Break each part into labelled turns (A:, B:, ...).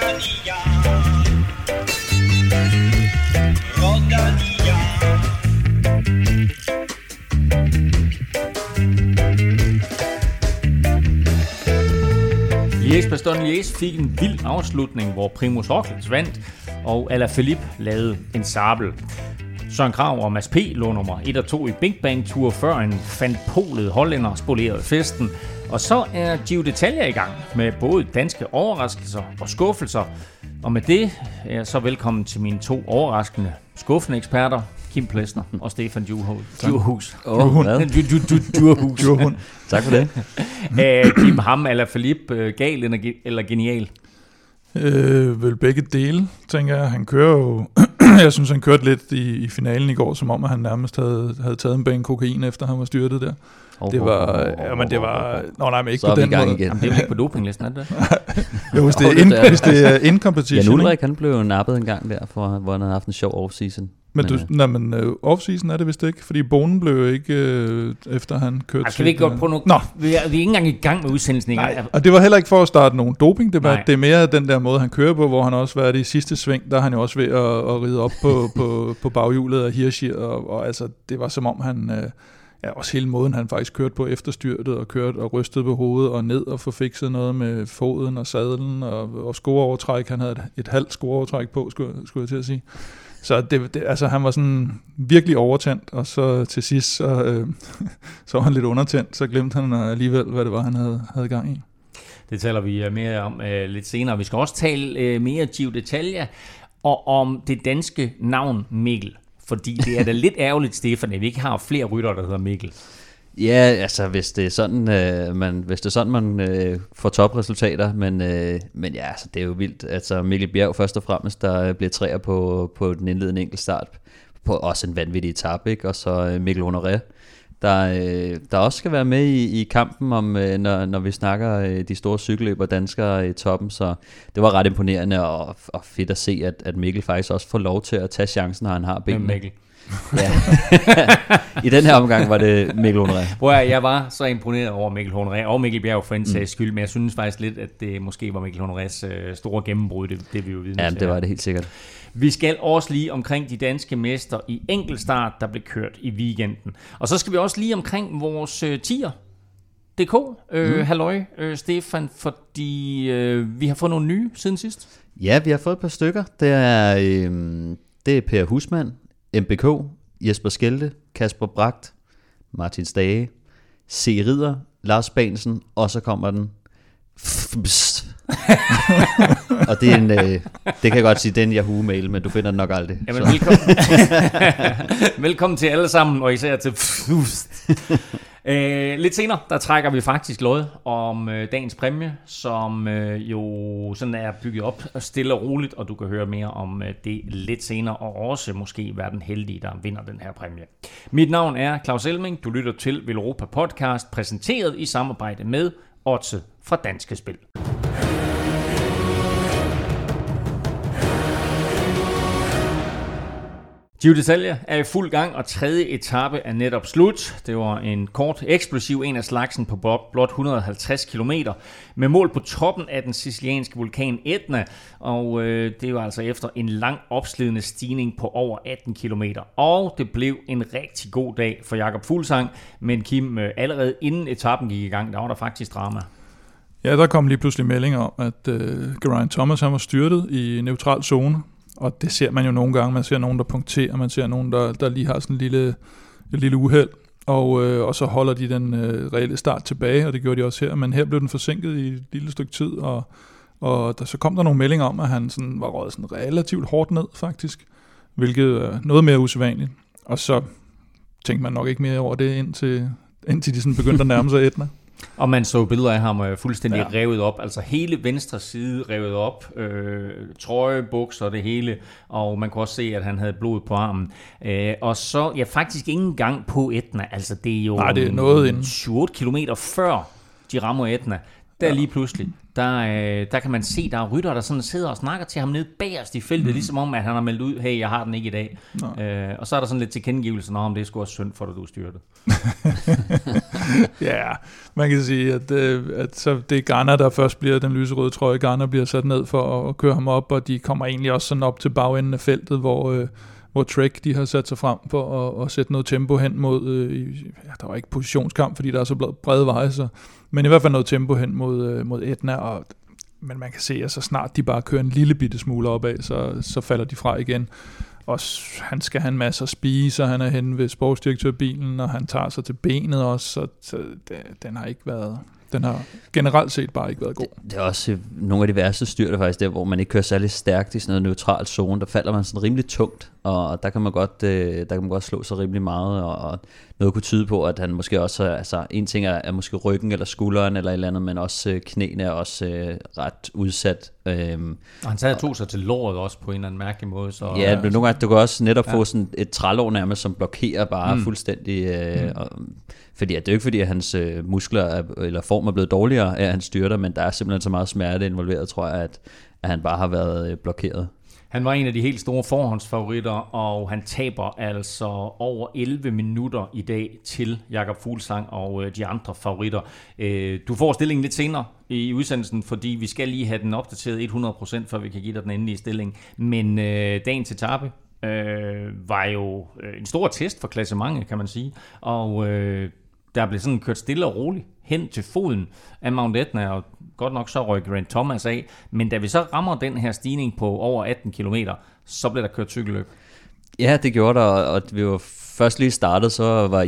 A: Liège fik en vild afslutning, hvor Primož Roglič vandt, og Alaphilippe lavede en sabel. Søren Kragh og Mads P. lå nummer 1 og 2 i Big Bang Tour, før en fanpolet hollænder spolerede festen. Og så er Giro d'Italia i gang med både danske overraskelser og skuffelser. Og med det er jeg så velkommen til mine 2 overraskende skuffende eksperter, Kim Plesner og Stefan Djurhus.
B: Djurhus. Tak for det.
A: Kim, ham Alaphilippe, gal eller genial?
C: Vel begge dele, tænker jeg. Han kører jo... jeg synes, han kørte lidt i finalen i går, som om at han nærmest havde taget en bane kokain, efter han var styrtet der. Det var... Nå nej, men ikke
B: så
C: på den måde.
B: Igen.
A: Jamen, det er jo ikke på dopinglisten, er det?
C: Jo, hvis det er in-competition.
B: Jan Ulrik, han blev nappet en gang der, hvor han havde haft en sjov off-season.
C: Men off-season er det vist ikke, fordi Bonen blev jo ikke efter han kørte.
A: Skal vi ikke godt prøve noget? Vi er ikke engang i gang med udsendelsen.
C: Nej, og det var heller ikke for at starte nogen doping. Det er mere den der måde, han kører på, hvor han også var i sidste sving, der er han jo også ved at ride op på baghjulet af Hirschi, og altså, det var som om han... også hele måden, han faktisk kørte på efterstyrtet og kørte og rystede på hovedet og ned og forfikset noget med foden og sadlen og skrueovertræk. Han havde et halvt skrueovertræk på, skulle jeg til at sige. Så altså, han var sådan virkelig overtændt, og så til sidst så var han lidt undertændt, så glemte han alligevel, hvad det var, han havde gang i.
A: Det taler vi mere om lidt senere. Vi skal også tale mere Giro d'Italia og om det danske navn Mikkel. Fordi det er da lidt ærgerligt, Stefan, at vi ikke har flere ryttere, der hedder Mikkel.
B: Ja, altså hvis det er sådan, man får topresultater, men ja, altså, det er jo vildt. Altså Mikkel Bjerg først og fremmest, der bliver træer på den indledende enkeltstart, på også en vanvittig etape, ikke? Og så Mikkel Honoré, der også skal være med i kampen om, når vi snakker de store cykelløber danskere i toppen, så det var ret imponerende og fedt at se, at Mikkel faktisk også får lov til at tage chancen, når han har benene.
A: Mikkel.
B: Ja. I den her omgang var det Mikkel Honoré.
A: Jeg var så imponeret over Mikkel Honoré og Mikkel Bjerg for en sags skyld, men jeg synes faktisk lidt, at det måske var Mikkel Honorés store gennembrud, det vi jo vidne.
B: Ja, det var det helt sikkert.
A: Vi skal også lige omkring de danske mester i enkeltstart, der blev kørt i weekenden. Og så skal vi også lige omkring vores tier. DK, halløj, Stefan, fordi vi har fået nogle nye siden sidst.
B: Ja, vi har fået et par stykker. Det er Per Husmann, MBK, Jesper Skelte, Kasper Bragt, Martin Stage, C. Ridder, Lars Bansen, og så kommer den og det er det kan jeg godt sige, det er en Yahoo-mail, men du finder den nok aldrig.
A: Jamen, velkommen til alle sammen, og især til lidt senere, der trækker vi faktisk lod om dagens præmie, som jo sådan er bygget op stille og roligt, og du kan høre mere om det lidt senere, og også måske være den heldige, der vinder den her præmie. Mit navn er Claus Elming, du lytter til Velropa Podcast, præsenteret i samarbejde med Odset fra Danske Spil. Giro d'Italia er i fuld gang, og 3. etape er netop slut. Det var en kort, eksplosiv en af slagsen på blot 150 km, med mål på toppen af den sicilianske vulkan Etna, og det var altså efter en lang opslidende stigning på over 18 km. Og det blev en rigtig god dag for Jakob Fuglsang, men Kim, allerede inden etappen gik i gang, der var der faktisk drama.
C: Ja, der kom lige pludselig melding om, at Geraint Thomas han var styrtet i neutral zone. Og det ser man jo nogle gange. Man ser nogen, der punkterer, man ser nogen, der lige har sådan et lille uheld, og så holder de den reelle start tilbage, og det gjorde de også her. Men her blev den forsinket i et lille stykke tid, og så kom der nogle meldinger om, at han sådan var røget sådan relativt hårdt ned, faktisk, hvilket er noget mere usædvanligt. Og så tænkte man nok ikke mere over det, indtil de sådan begyndte at nærme sig Etna.
A: Og man så billeder af ham fuldstændig revet op, altså hele venstre side revet op, trøje, bukser og det hele, og man kunne også se, at han havde blod på armen. Og så, faktisk ikke engang på Etna, altså det er jo 7-8 kilometer før de rammer Etna. Der lige pludselig, der kan man se, der er rytter, der sådan sidder og snakker til ham nede bagerst i feltet, ligesom om, at han har meldt ud, hey, jeg har den ikke i dag. Og så er der sådan lidt tilkendegivelse, om det er sgu også synd for dig, du styrte.
C: Ja, man kan sige, at så det er Garner, der først bliver den lyserøde trøje. Garner bliver sat ned for at køre ham op, og de kommer egentlig også sådan op til bagenden af feltet, hvor Trek, de har sat sig frem for at sætte noget tempo hen mod, der var ikke positionskamp, fordi der er så brede veje, men i hvert fald noget tempo hen mod Etna, men man kan se, at så snart de bare kører en lille bitte smule opad, så falder de fra igen. Og han skal have en masse at spise, og han er henne ved sportsdirektørbilen, og han tager sig til benet også, så den har generelt set bare ikke været god.
B: Det er også nogle af de værste styrter faktisk, der hvor man ikke kører særlig stærkt i sådan noget neutralt zone, der falder man sådan rimelig tungt, og der kan man godt slå sig rimelig meget, og noget kunne tyde på, at han måske også, altså en ting er måske ryggen eller skulderen eller et eller andet, men også knæene er også ret udsat.
A: Og han tog sig til låret også på en eller anden mærkelig måde. Så,
B: ja, men nogle gange, du kan også netop få sådan et trælår nærmest, som blokerer bare fuldstændig, fordi det er jo ikke fordi, at hans muskler eller form er blevet dårligere af, at han styrter, men der er simpelthen så meget smerte involveret, tror jeg, at han bare har været blokeret.
A: Han var en af de helt store forhåndsfavoritter, og han taber altså over 11 minutter i dag til Jakob Fuglsang og de andre favoritter. Du får stillingen lidt senere i udsendelsen, fordi vi skal lige have den opdateret 100%, før vi kan give dig den endelige stilling. Men dagens etape var jo en stor test for klassementet, kan man sige. Og der blev sådan kørt stille og roligt hen til foden af Mount Etna, og godt nok så røg Grant Thomas af, men da vi så rammer den her stigning på over 18 kilometer, så blev der kørt cykelløb. Ja,
B: det gjorde der, og vi var først lige startet, så var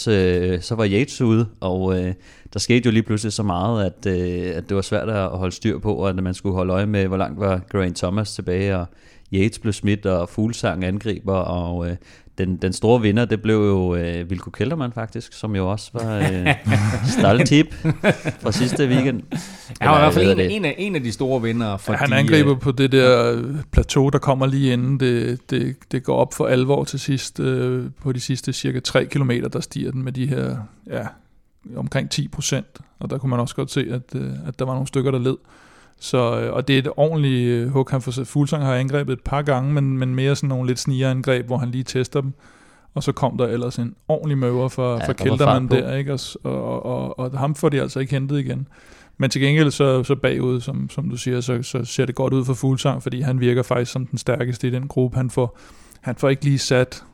B: Yates ude, og der skete jo lige pludselig så meget, at det var svært at holde styr på, og at man skulle holde øje med, hvor langt var Grant Thomas tilbage, og Yates blev smidt, og Fuglsang angriber, og den store vinder, det blev jo Wilco Kelderman faktisk, som jo også var staldtip fra sidste weekend.
A: Han var i hvert fald en af de store vindere.
C: Fordi, han angriber på det der plateau, der kommer lige inden det går op for alvor til sidst. På de sidste cirka 3 kilometer, der stiger den med de her omkring 10%. Og der kunne man også godt se, at der var nogle stykker, der led. Så, og det er et ordentligt hug, han får. Fuglsang har angrebet et par gange, men mere sådan nogle lidt snigerangreb, hvor han lige tester dem. Og så kom der ellers en ordentlig møver fra Kelderman der, ikke? Og ham får de altså ikke hentet igen. Men til gengæld så bagud, som du siger, så ser det godt ud for Fuglsang, fordi han virker faktisk som den stærkeste i den gruppe. Han får ikke lige sat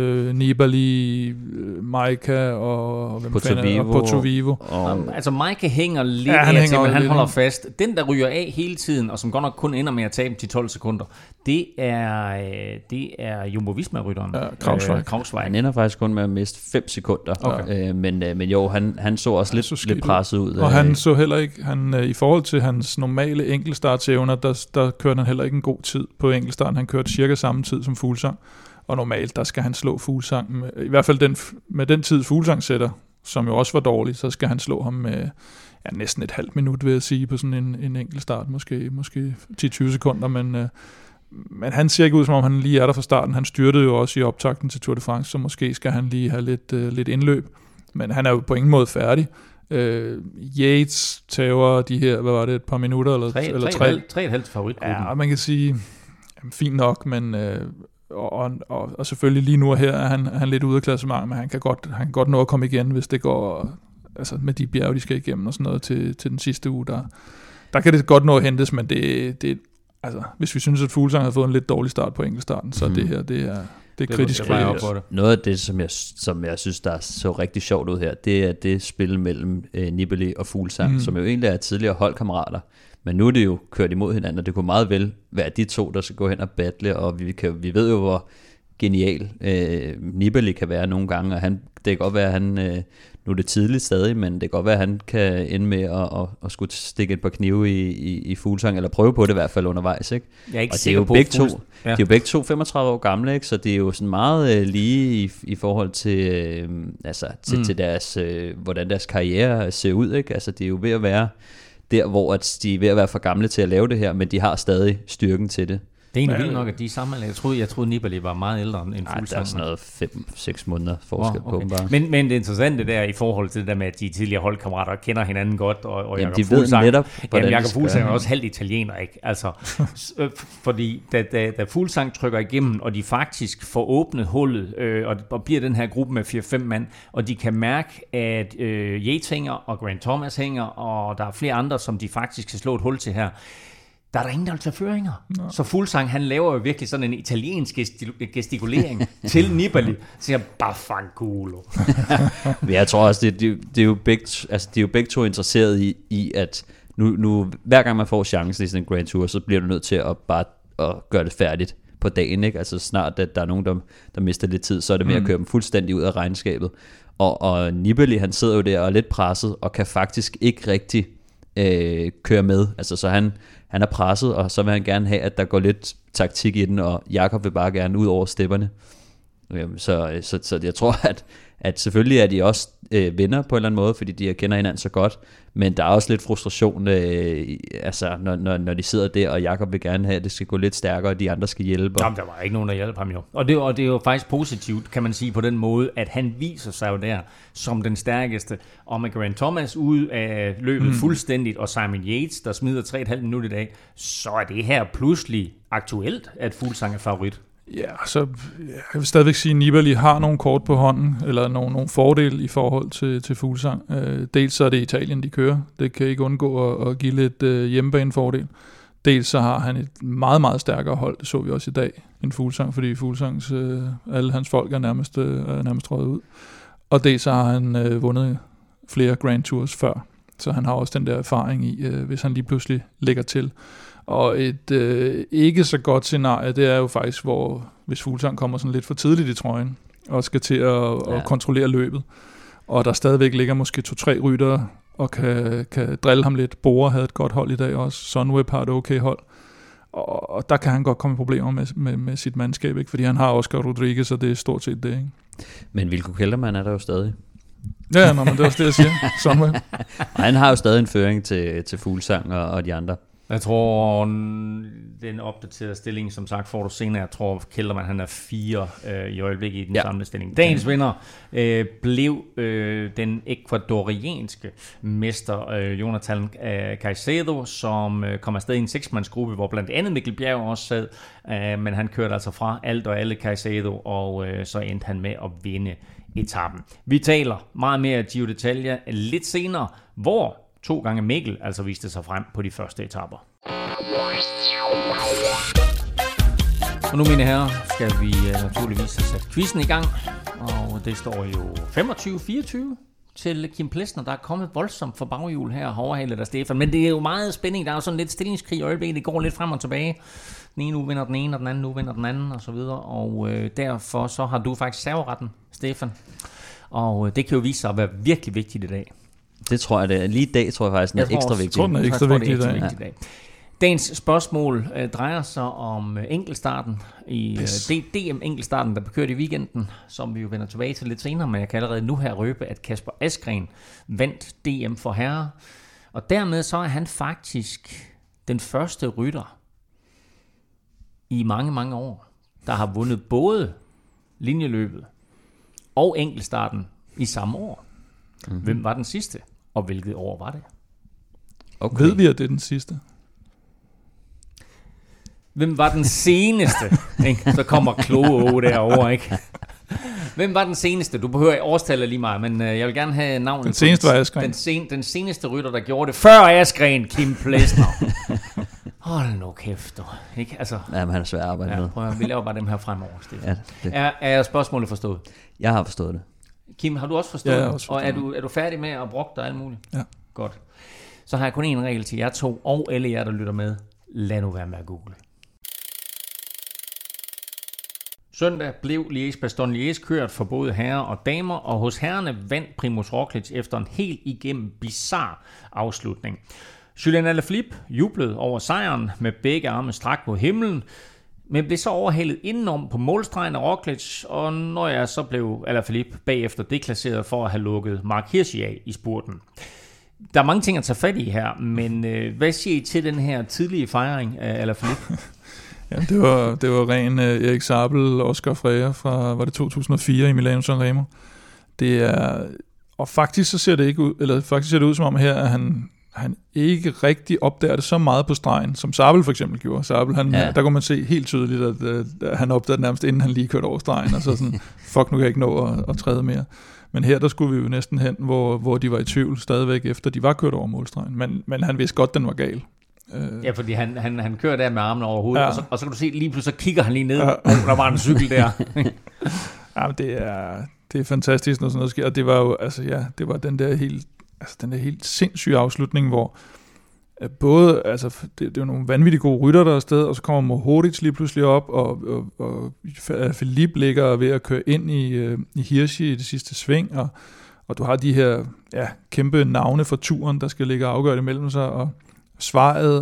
C: Nibali, Maika og Porto Vivo.
A: Altså Maika hænger lidt men han holder fast. Den, der ryger af hele tiden, og som godt nok kun ender med at tabe til 12 sekunder, det er Jumbo Visma-rytteren.
C: Krausweig.
B: Han ender faktisk kun med at miste 5 sekunder. Okay. Men jo, han så også lidt presset ud.
C: Og han så heller ikke, i forhold til hans normale enkeltstartsevner, der kørte han heller ikke en god tid på enkeltstarten. Han kørte cirka samme tid som Fuglsang. Og normalt, der skal han slå Fuglsang med, i hvert fald med den tid Fuglsang sætter, som jo også var dårlig, så skal han slå ham med næsten et halvt minut, vil jeg sige, på sådan en enkelt start, måske 10-20 sekunder, men han ser ikke ud, som om han lige er der fra starten. Han styrtede jo også i optakten til Tour de France, så måske skal han lige have lidt indløb, men han er jo på ingen måde færdig. Yates tager de her, hvad var det, et par minutter? Eller
A: 3,5 favoritgruppen.
C: Ja, man kan sige, fint nok, men... Og selvfølgelig lige nu her er han lidt ude af klassement, men han kan godt nå at komme igen, hvis det går altså med de bjerge, de skal igennem og sådan noget til den sidste uge. Der kan det godt nå at hentes, men det altså, hvis vi synes, at Fuglsang har fået en lidt dårlig start på enkeltstarten, så det her, det er kritisk.
B: Noget af det, som jeg synes, der så rigtig sjovt ud her, det er det spil mellem Nibali og Fuglsang, som jo egentlig er tidligere holdkammerater. Men nu er det jo kørt imod hinanden, og det kunne meget vel være de to, der skal gå hen og battle, og vi ved jo, hvor genial Nibali kan være nogle gange, og det kan godt være, at han, nu er det tidligt stadig, men det kan godt være, at han kan ende med at skulle stikke et par knive i Fuglsang, eller prøve på det i hvert fald undervejs, ikke?
A: Jeg er ikke
B: og det er jo begge to, ja. De er jo begge to 35 år gamle, ikke? Så det er jo sådan meget lige i forhold til, til deres, hvordan deres karriere ser ud, ikke? Altså det er jo ved at være der, hvor at de er ved at være for gamle til at lave det her, men de har stadig styrken til det.
A: Det er egentlig vildt nok, at de er samme. Jeg troede Nibali var meget ældre end Fuglsang.
B: Nej, der er sådan noget 5-6 måneder forskel på dem bare.
A: Men det interessante der i forhold til det der med, at de tidligere holdkammerater kender hinanden godt, og
B: jamen, de ved netop,
A: hvordan Jakob Fuglsang er også halvt italiener, ikke? Altså, fordi da Fuglsang trykker igennem, og de faktisk får åbnet hullet, og bliver den her gruppe med 4-5 mand, og de kan mærke, at Yates hænger, og Grant Thomas hænger, og der er flere andre, som de faktisk kan slå et hul til her. Der er der ingen, der vil tage føringer. No. Så Fuglsang, han laver jo virkelig sådan en italiensk gestikulering til Nibali. Siger, baffanculo.
B: Jeg tror også, det er jo begge to interesseret i at nu hver gang man får chancen i sådan en Grand Tour, så bliver du nødt til at bare at gøre det færdigt på dagen. Ikke? Altså snart, at der er nogen, der mister lidt tid, så er det med at køre dem fuldstændig ud af regnskabet. Og Nibali, han sidder jo der og er lidt presset, og kan faktisk ikke rigtig køre med. Altså så han er presset, og så vil han gerne have, at der går lidt taktik i den, og Jakob vil bare gerne ud over stepperne. Så jeg tror, at selvfølgelig er de også venner på en eller anden måde, fordi de kender hinanden så godt, men der er også lidt frustration, altså, når de sidder der, og Jakob vil gerne have, at det skal gå lidt stærkere, og de andre skal hjælpe.
A: Jamen, der var ikke nogen, der hjalp ham jo. Og det er jo faktisk positivt, kan man sige, på den måde, at han viser sig jo der som den stærkeste, og med Grant Thomas ud af løbet fuldstændigt, og Simon Yates, der smider 3,5 minutter i dag, så er det her pludselig aktuelt, at Fuglsang er favorit.
C: Ja, så jeg vil stadigvæk sige, at Nibali har nogle kort på hånden, eller nogle fordele i forhold til Fuglsang. Dels så er det Italien, de kører. Det kan ikke undgå at give lidt hjemmebanefordel. Dels så har han et meget, meget stærkere hold, det så vi også i dag, end Fuglsang, fordi Fuglsangs, alle hans folk er nærmest røget ud. Og dels så har han vundet flere Grand Tours før, så han har også den der erfaring i, hvis han lige pludselig lægger til. Og et ikke så godt scenarie, det er jo faktisk, hvis Fuglsang kommer sådan lidt for tidligt i trøjen, og skal til at kontrollere løbet, og der stadigvæk ligger måske 2-3 ryttere, og kan drille ham lidt. Bora havde et godt hold i dag også, Sunweb har et okay hold, og der kan han godt komme i problemer med sit mandskab, ikke? Fordi han har Oscar Rodriguez, og det er stort set det, ikke?
B: Men Wilco Kelderman er der jo stadig.
C: Ja, men det er også det, jeg siger. Sunweb.
B: Han har jo stadig en føring til Fuglsang og de andre.
A: Jeg tror, den opdaterede stilling, som sagt, får du senere. Jeg tror, Kelderman, han er 4 i øjeblikket i den samlede stilling. Dagens vinder blev den ekvadorianske mester, Jonathan Caicedo, som kom afsted i en 6-mandsgruppe, hvor blandt andet Mikkel Bjerg også sad, men han kørte altså fra alt og alle Caicedo, og så endte han med at vinde etappen. Vi taler meget mere Giro d'Italia lidt senere, hvor 2 gange Mikkel altså viste sig frem på de første etaper. Og nu, mine herrer, skal vi naturligvis have sat quizzen i gang. Og det står jo 25-24 til Kim Plesner, der er kommet voldsomt for baghjul her og har overhalet af Stefan. Men det er jo meget spænding. Der er jo sådan lidt stillingskrig i øjeblikket. Det går lidt frem og tilbage. Den ene uge vinder den ene, og den anden uge vinder den anden, og så videre. Og derfor så har du faktisk serveretten, Stefan. Og det kan jo vise sig at være virkelig vigtigt i dag.
B: Det tror jeg, det er. Lige i dag tror jeg faktisk, den er ekstra vigtig.
C: Jeg tror, den er ekstra vigtig i
A: dag. Dagens spørgsmål drejer sig om enkeltstarten i DM-enkeltstarten, der blev kørt i weekenden, som vi jo vender tilbage til lidt senere, men jeg kan allerede nu her røbe, at Kasper Asgreen vandt DM for herrer, og dermed så er han faktisk den første rytter i mange, mange år, der har vundet både linjeløbet og enkeltstarten i samme år. Mm-hmm. Hvem var den sidste, og hvilket år var det?
C: Okay. Ved vi, at det er den sidste?
A: Hvem var den seneste? Så kommer kloge derovre, ikke? Hvem var den seneste? Du behøver årstallet lige meget, men jeg vil gerne have navnet.
C: Den seneste var Asgreen.
A: Den seneste rytter, der gjorde det før Asgreen, Kim Plesner. Hold nu kæft, du. Ikke? Altså,
B: jamen, han er svær at arbejde med.
A: Prøv at vi laver bare dem her fremover, Stefan. Ja, er spørgsmålet forstået?
B: Jeg har forstået det.
A: Kim, har du også forstået
C: det?
A: Ja, også forstået. Og er du færdig med at brokke dig alt muligt?
C: Ja.
A: Godt. Så har jeg kun en regel til jer to, og alle jer, der lytter med. Lad nu være med at google. Søndag blev Liège-Bastogne-Liège kørt for både herrer og damer, og hos herrerne vandt Primož Roglič efter en helt igennem bizarre afslutning. Julian Alaphilippe jublede over sejren med begge arme strakt mod himlen, men blev så overhældet indenom på målstregen af Roglič, og når jeg så blev Alaphilippe bagefter deklasseret for at have lukket Mark Hirschi af i spurten. Der er mange ting at tage fat i her, men hvad siger I til den her tidlige fejring af Alaphilippe?
C: Ja, det var ren Erik Sabel, Oscar Freire fra, var det 2004 i Milano Sanremo. Det er, og faktisk så ser det ikke ud, eller faktisk ser det ud som om her, at han ikke rigtig opdager det så meget på stregen, som Sabel for eksempel gjorde. Sabel, der kunne man se helt tydeligt, at han opdagede det nærmest, inden han lige kørte over stregen, og så sådan, fuck, nu kan jeg ikke nå at træde mere. Men her, der skulle vi jo næsten hen, hvor de var i tvivl stadigvæk, efter de var kørt over målstregen. Men han vidste godt, den var gal.
A: Ja, fordi han kører der med armen over hovedet, og så kan du se, lige pludselig så kigger han lige ned, og der var en cykel der.
C: Ja, det er fantastisk, når sådan noget sker. Og det var jo, det var den der helt sindssyge afslutning, hvor både, det er jo nogle vanvittigt gode rytter der er afsted, og så kommer Mohoric lige pludselig op, og Philippe ligger ved at køre ind i Hirschi i det sidste sving, og du har de her kæmpe navne for turen, der skal ligge og afgøre det mellem sig, og svaret,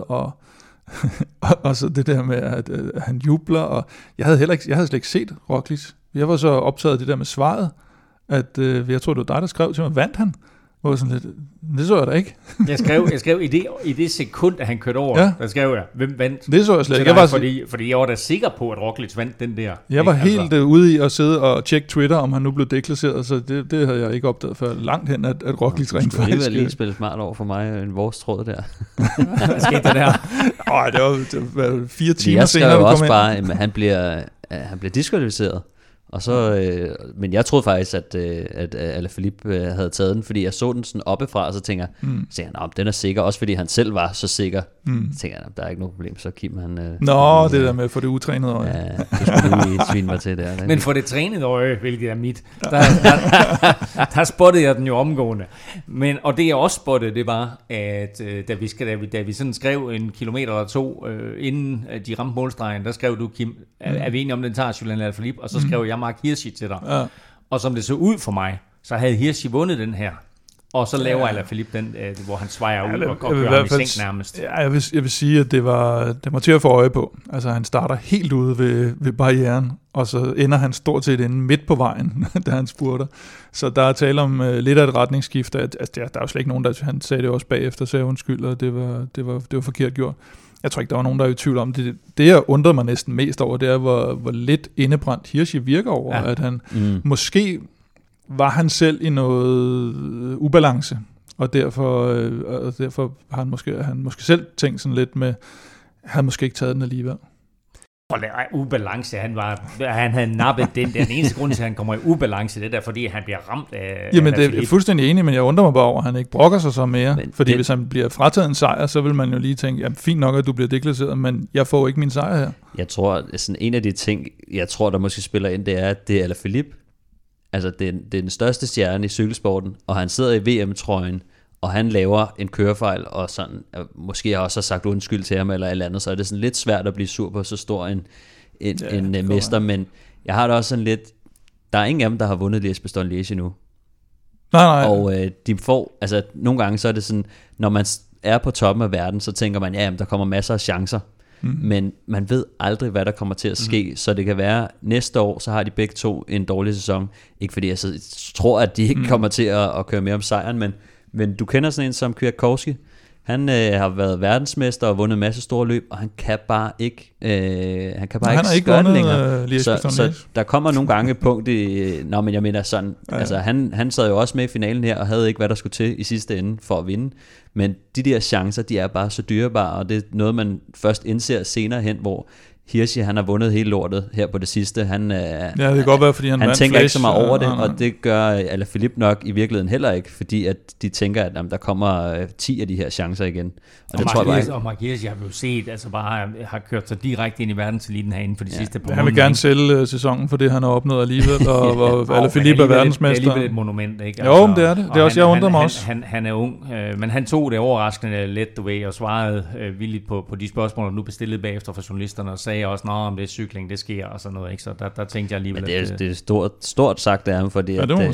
C: og så det der med, at han jubler, og jeg havde slet ikke set Roglic. Jeg var så optaget af det der med svaret, at jeg tror, det var dig, der skrev til mig, vandt han? Og sådan lidt, det så jeg da ikke.
A: jeg skrev i det sekund, at han kørte over, der skrev jeg, hvem vandt?
C: Det så jeg slet
A: ikke. Fordi jeg var da sikker på, at Roglic vandt den der.
C: Jeg var helt ude i at sidde og tjekke Twitter, om han nu blev deklasseret, så det havde jeg ikke opdaget før langt hen, at Roglic rent faktisk...
B: Det var lige spille smart over for mig, en vores tråd der.
A: Hvad skete der der?
C: Det var 4 timer senere,
B: jeg skrev også bare, at han bliver diskvalificeret. Og så, men jeg troede faktisk, at Alaphilippe havde taget den, fordi jeg så den sådan oppefra, og så tænker jeg, den er sikker, også fordi han selv var så sikker. Så tænker jeg, der er ikke noget problem, så Kim han...
C: det der med at få det utrænede øje.
B: Ja, det skulle du lige svine mig til der.
A: Men for det trænede øje, hvilket er mit, der spottede jeg den jo omgående. Og det jeg også spottede, det var, at da vi sådan skrev en kilometer eller to, inden de ramte målstregen, der skrev du, Kim, er vi enige om, den tager Julian Alaphilippe? Og så skrev jeg Mark Hirschi til dig. Ja. Og som det så ud for mig, så havde Hirschi vundet den her. Og så laver Alaphilippe den, hvor han svejer ud og kører ham i sænk nærmest. Ja,
C: jeg vil sige, at det var til at få øje på. Altså han starter helt ude ved barrieren, og så ender han stort set inde midt på vejen, da han spurter. Så der er tale om lidt af et retningsskift. Der er jo slet ikke nogen, han sagde det også bagefter, sagde undskyld, og det var forkert gjort. Jeg tror ikke, der var nogen, der er i tvivl om det. Det, jeg undrede mig næsten mest over, det er, hvor lidt indebrændt Hirschi virker over, at han måske var han selv i noget ubalance, og derfor har han måske selv tænkt sådan lidt med, han måske ikke taget den alligevel.
A: Og der er ubalance, han havde nappet den der. Den eneste grund til, at han kommer i ubalance, det er fordi han bliver ramt af...
C: Jamen, det er fuldstændig enig, men jeg undrer mig bare over, at han ikke brokker sig så mere. Fordi hvis han bliver frataget en sejr, så vil man jo lige tænke, jamen fint nok, at du bliver deklasseret, men jeg får ikke min sejr her.
B: Jeg tror, sådan en af de ting, der måske spiller ind, det er, at det er Alaphilippe. Altså, det er den største stjerne i cykelsporten, og han sidder i VM-trøjen, og han laver en kørefejl, og sådan, måske har også sagt undskyld til ham eller et eller andet, så er det sådan lidt svært at blive sur på så stor en mester, men jeg har det også sådan lidt, der er ingen af dem, der har vundet Liège-Bastogne-Liège endnu.
C: Nej.
B: Og de får, altså nogle gange så er det sådan, når man er på toppen af verden, så tænker man, jamen der kommer masser af chancer, men man ved aldrig, hvad der kommer til at ske, så det kan være, næste år, så har de begge to en dårlig sæson, ikke fordi jeg tror, at de ikke kommer til at køre mere om sejren, men du kender sådan en som Kwiatkowski. Han har været verdensmester og vundet en masse store løb, og han kan bare ikke gøre det længere. Så der kommer nogle gange et punkt men jeg mener sådan, altså han sad jo også med i finalen her, og havde ikke, hvad der skulle til i sidste ende for at vinde. Men de der chancer, de er bare så dyrebare, og det er noget, man først indser senere hen, hvor Hirschi, han har vundet hele lortet her på det sidste. Det
C: kan godt være, fordi han
B: tænker ikke så meget over det, og det gør Alaphilippe nok i virkeligheden heller ikke, fordi at de tænker, at der kommer 10 af de her chancer igen. Og det tror jeg bare.
A: Og Mark Hirschi har vi jo set, altså bare har kørt sig direkte ind i verdenseliten herinde for de sidste par måneder.
C: Han vil gerne sælge sæsonen for det, han har opnået alligevel, og Alaphilippe er verdensmester. Det
A: er alligevel et monument, ikke?
C: Altså, jo, det er det. Det er også, jeg undrer mig også.
A: Han er ung, men han tog det overraskende let, og svarede villigt på de spørgsmål, der nu bestillede bagefter fra journalisterne, og sagde også, om det er cykling, det sker, og sådan noget, ikke? Så der tænkte jeg alligevel...
B: Men det er stort sagt af ham, fordi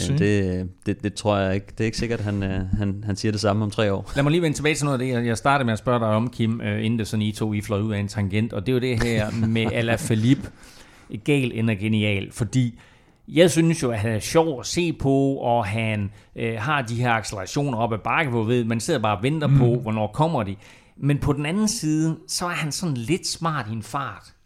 B: det tror jeg ikke, det er ikke sikkert, at han siger det samme om 3 år.
A: Lad mig lige vende tilbage til noget af det, jeg startede med at spørge dig om, Kim, inden det sådan I fløj ud af en tangent, og det er jo det her med Alaphilippe, gal eller genial, fordi jeg synes jo, at han er sjov at se på, og han har de her accelerationer op ad bakke, hvor man sidder bare og venter på, hvornår kommer de. Men på den anden side, så er han sådan lidt smart i en fart.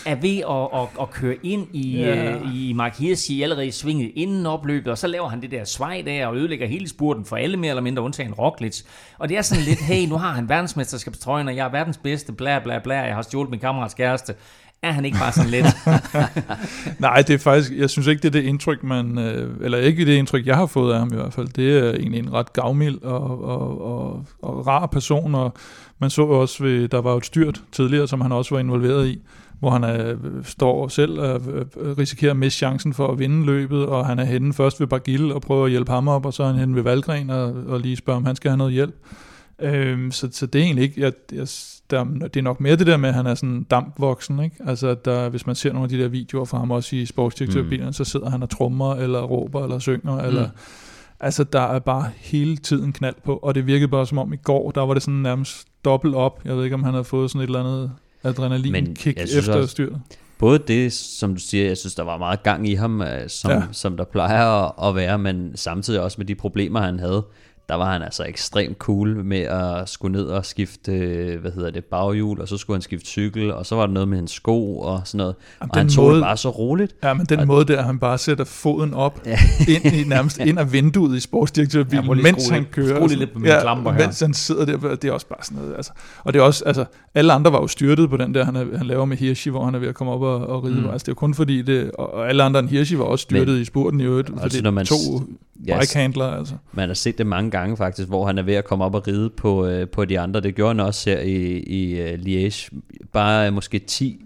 A: er ved at køre ind i Mark Hirschi allerede i svinget inden opløbet, og så laver han det der svej der og ødelægger hele spurten for alle mere eller mindre undtagen Roglic. Og det er sådan lidt, hey, nu har han verdensmesterskabstrøjen, og jeg er verdens bedste, bla bla bla, jeg har stjålet min kammerats kæreste. Er han ikke bare sådan lidt?
C: Nej, det er faktisk, jeg synes ikke, det er det indtryk, eller ikke det indtryk, jeg har fået af ham i hvert fald. Det er egentlig en ret gavmild og rar person, og man så også, der var et styrt tidligere, som han også var involveret i, hvor han står selv og risikerer at miste chancen for at vinde løbet, og han er henne først ved Barguil og prøver at hjælpe ham op, og så er han henne ved Valgren og lige spørger, om han skal have noget hjælp. Så det er egentlig ikke, det er nok mere det der med, at han er sådan dampvoksen, ikke? Altså, hvis man ser nogle af de der videoer fra ham også i sportsdirektørbilerne, så sidder han og trommer, eller råber, eller synger, eller... Altså, der er bare hele tiden knald på, og det virkede bare som om i går, der var det sådan nærmest dobbelt op. Jeg ved ikke, om han havde fået sådan et eller andet adrenalin-kick efter styret.
B: Både det, som du siger, jeg synes, der var meget gang i ham, som der plejer at være, men samtidig også med de problemer, han havde. Der var han altså ekstremt cool med at skulle ned og skifte, baghjul, og så skulle han skifte cykel, og så var der noget med hans sko og sådan noget. Jamen, og han tog det bare så roligt.
C: Ja, men den måde der, han bare sætter foden op, nærmest ind af vinduet i sportsdirektørbilen, mens han kører.
A: Lidt på mine klamper her.
C: Mens han sidder der, det er også bare sådan noget. Altså. Og det er også, altså, alle andre var jo styrtet på den der, han laver med Hirschi, hvor han er ved at komme op og ride. Altså, det er jo kun fordi det, og alle andre end Hirschi var også styrtet i spurten i øvrigt, fordi når man bikehandler, altså. Man
B: har set det mange gange faktisk, hvor han er ved at komme op og ride på de andre. Det gjorde han også her i Liège. Bare måske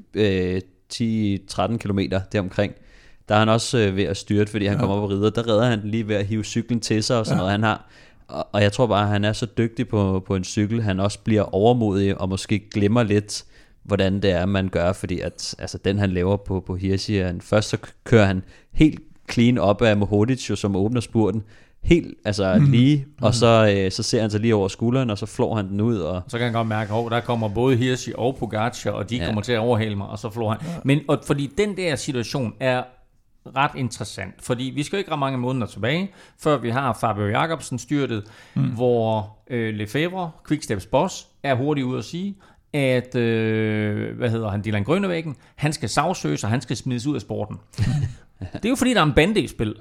B: 10-13 kilometer deromkring. Der er han også ved at styrte, fordi han kommer op og rider. Der redder han lige ved at hive cyklen til sig og sådan noget. Han har, og jeg tror bare, at han er så dygtig på en cykel. Han også bliver overmodig og måske glemmer lidt, hvordan det er, man gør. Fordi at, altså, den han laver på Hirschi, først så kører han helt clean op af Mohodic, som åbner spurten. Helt lige, og så ser han sig lige over skulderen, og så flår han den ud. Og
A: så kan han godt mærke, der kommer både Hirschi og Pogačar, og de kommer til at overhale mig, og så flår han. Men fordi den der situation er ret interessant, fordi vi skal ikke ret mange måneder tilbage, før vi har Fabio Jakobsen styrtet, hvor Lefebvre, Quicksteps boss, er hurtigt ude at sige, at Dylan Groenewegen, han skal sagsøges, og han skal smides ud af sporten. Det er jo fordi, der er en bande i spil.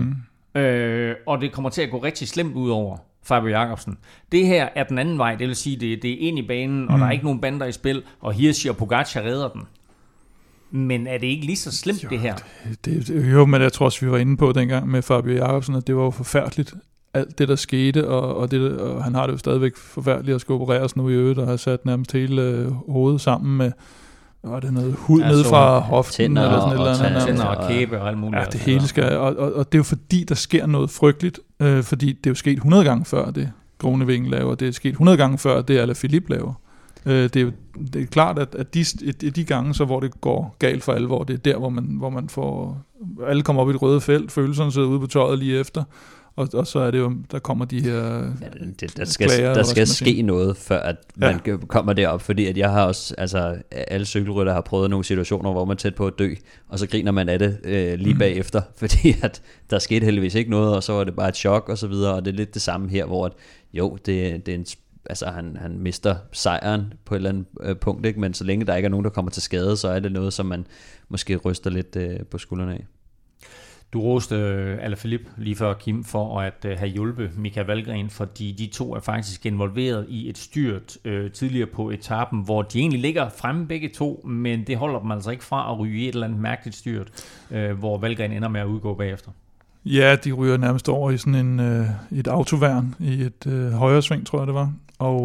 A: Og det kommer til at gå rigtig slemt ud over Fabio Jakobsen. Det her er den anden vej, det vil sige, det er ind i banen, og der er ikke nogen bander i spil, og Hirschi og Pogačar redder den. Men er det ikke lige så slemt, det her?
C: Jo, men jeg tror også, vi var inde på dengang med Fabio Jakobsen, at det var jo forfærdeligt, alt det, der skete, og han har det jo stadigvæk forfærdeligt at skulle opereres nu i øvrigt, og har sat nærmest hele hovedet sammen med det noget hud ned fra hoften eller sådan et eller andet.
A: Tænder og kæbe og alt muligt.
C: Ja, det hele skal. Og det er jo fordi, der sker noget frygteligt, fordi det er jo sket 100 gange før det Groenewegen laver, det er sket 100 gange før det Alaphilippe laver. Det er klart, at de gange, så hvor det går galt for alvor, det er der, hvor man får, alle kommer op i et røde felt, følelserne sidder ude på tøjet lige efter, og så er det jo, der kommer de her
B: der skal ske noget, før at man kommer derop, fordi at jeg har også, altså alle cykelrytter har prøvet nogle situationer, hvor man er tæt på at dø, og så griner man af det lige bagefter, fordi at der skete heldigvis ikke noget, og så var det bare et chok og så videre, og det er lidt det samme her, hvor at, det er en, altså han mister sejren på et eller andet punkt, ikke? Men så længe der ikke er nogen, der kommer til skade, så er det noget, som man måske ryster lidt på skuldrene af.
A: Du roste Alaphilippe lige før, Kim, for at have hjulpet Mika Valgren, fordi de to er faktisk involveret i et styrt tidligere på etappen, hvor de egentlig ligger fremme begge to, men det holder dem altså ikke fra at ryge i et eller andet mærkeligt styrt, hvor Valgren ender med at udgå bagefter. Ja,
C: de ryger nærmest over i sådan et autoværn i et højre sving, tror jeg det var,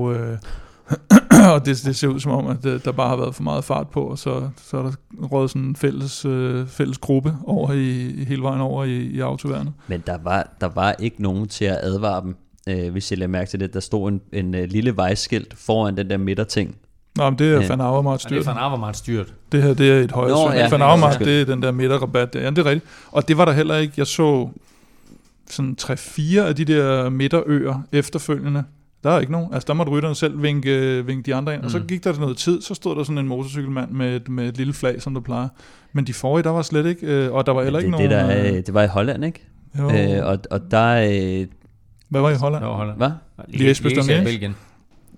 C: og det ser ud som om, at der bare har været for meget fart på, og så er der røget sådan en fælles gruppe over hele vejen over i autoværnet.
B: Men der var ikke nogen til at advare dem, hvis jeg lader mærke til det. Der stod en lille vejskilt foran den der midterting.
C: Nå, men det er Van Avermaet styrt.
A: Det er Van Avermaet styrt.
C: Det her, det er et højre sving. Van Avermaet, det er den der midterrabat. Ja, det er rigtigt. Og det var der heller ikke. Jeg så sådan 3-4 af de der midterøer efterfølgende. Der er ikke nogen. Altså der måtte rytterne selv vinke de andre ind. Og så gik der noget tid, så stod der sådan en motorcykelmand med et lille flag, som der plejer. Men de forrige, der var slet ikke, og der var heller ikke nogen...
B: Det var i Holland, ikke?
C: Jo.
B: Og der...
C: Hvad var i Holland?
A: Det var Holland.
B: Hvad?
C: Liège-Bastogne.
A: Belgien.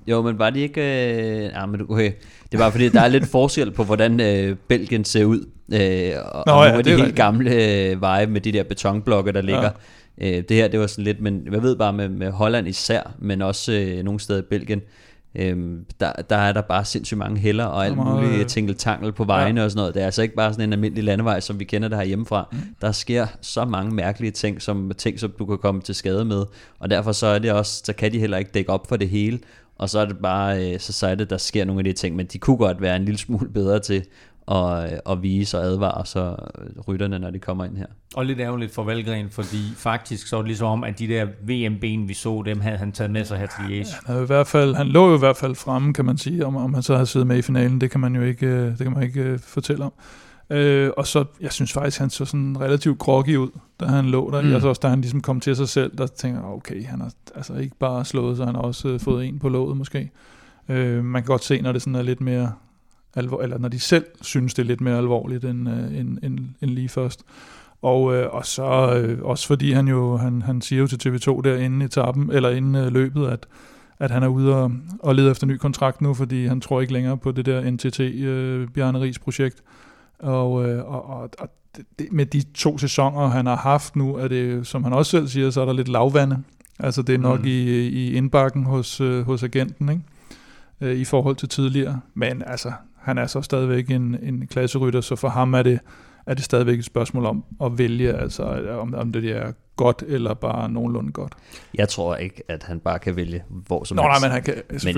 B: Jo, men var det ikke... men okay. Det var fordi, der er lidt forskel på, hvordan Belgien ser ud. Og nogle af de helt gamle veje med de der betonblokke, der ligger. Ja. Det her, det var sådan lidt... Men jeg ved bare med Holland især, men også nogle steder i Belgien, der er der bare sindssygt mange hælder og alt muligt tingeltangel på vejene og sådan noget. Det er altså ikke bare sådan en almindelig landevej, som vi kender det her hjemmefra. Der sker så mange mærkelige ting, som du kan komme til skade med, og derfor så er det også, så kan de heller ikke dække op for det hele, og så er det bare, så er det, der sker nogle af de ting, men de kunne godt være en lille smule bedre til at vise og advare så rytterne, når de kommer ind her. Og
A: lidt ærgerligt for Valgren, fordi faktisk så er det ligesom om, at de der VM-ben, vi så, dem havde han taget med sig her til Liège.
C: Ja, han lå jo i hvert fald fremme, kan man sige, om han så havde siddet med i finalen, det kan man jo ikke fortælle om. Og så, jeg synes faktisk, han så sådan relativt groggy ud, da han lå der. Altså også da han ligesom kom til sig selv, der tænker jeg, okay, han har altså ikke bare slået, så han har også fået en på låget måske. Man kan godt se, når det sådan er lidt mere eller når de selv synes, det er lidt mere alvorligt end lige først. Og så også fordi han siger jo til TV2 der inden etappen, eller inden løbet, at han er ude og leder efter ny kontrakt nu, fordi han tror ikke længere på det der NTT Bjarne Riis projekt. Og med de 2 sæsoner, han har haft nu, er det, som han også selv siger, så er der lidt lavvande. Altså det er nok i indbakken hos agenten, ikke? I forhold til tidligere. Men altså, han er så stadigvæk en klasserytter, så for ham er det stadigvæk et spørgsmål om at vælge, altså om det er godt eller bare nogenlunde godt.
B: Jeg tror ikke, at han bare kan vælge hvor som
C: helst. Men han kan.
B: Men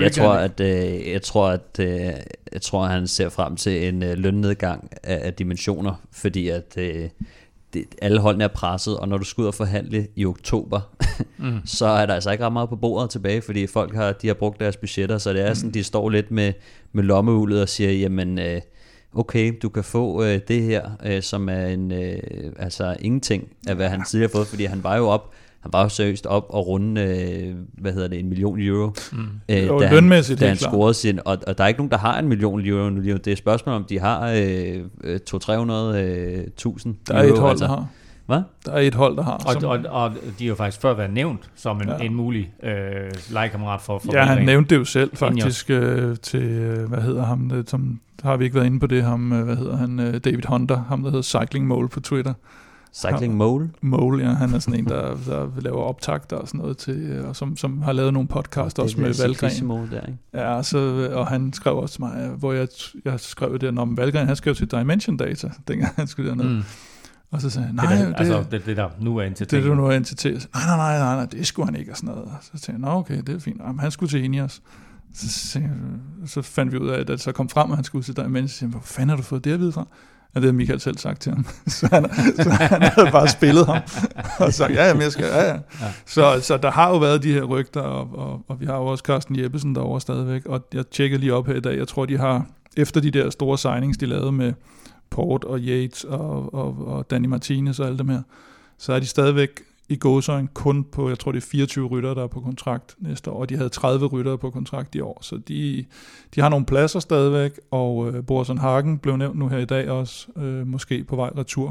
B: jeg tror, at han ser frem til en lønnedgang af dimensioner, fordi at alle holdene er presset, og når du skal ud og forhandle i oktober, så er der altså ikke ret meget på bordet tilbage, fordi folk har brugt deres budgetter, så det er sådan, de står lidt med lommeulet og siger, jamen okay, du kan få det her, som er altså ingenting af hvad han tidligere har fået, fordi han var jo seriøst op og runde, 1 million euro, da han scorede sin, og der er ikke nogen, der har 1 million euro nu. Det er et spørgsmål, om de har 200-300.000 euro.
C: Der er et hold, der har.
B: Hvad?
C: Der er et hold, der har.
A: Og de har jo faktisk før været nævnt som en mulig legekammerat for
C: ja, han nævnte det jo selv faktisk til, hvad hedder ham, som har vi ikke været inde på det, ham, hvad hedder han, David Hunter, ham der hedder Cycling Mole på Twitter.
B: Cycling Mole?
C: Mole, ja, han er sådan en, der laver optagter og sådan noget til, og som har lavet nogle podcast også med Valgren. Ja, og han skrev også til mig, hvor jeg skrev det, når Valgren, han skrev til Dimension Data, dengang han skulle derned. Og så sagde han, nej,
A: det der nu er NTT.
C: Det der nu er NTT. Nej, det skulle han ikke og sådan noget. Så tænkte jeg, okay, det er fint. Jamen, han skulle til Ineos. Så fandt vi ud af, at det så kom frem, at han skulle til Dimension. Så hvor fanden har du fået det at vide fra? Ja, det havde Michael selv sagt til ham. så han havde bare spillet ham. Og sagt, jeg skal, ja. Så der har jo været de her rygter, og vi har jo også Carsten Jeppesen derovre stadigvæk. Og jeg tjekkede lige op her i dag. Jeg tror, de har, efter de der store signings, de lavede med Port og Yates og Danny Martinez og alle dem her, så er de stadigvæk i gåseøjne kun på, jeg tror det er 24 ryttere, der er på kontrakt næste år, og de havde 30 ryttere på kontrakt i år, så de har nogle pladser stadigvæk, og Boasson Hagen blev nævnt nu her i dag også, måske på vej retur,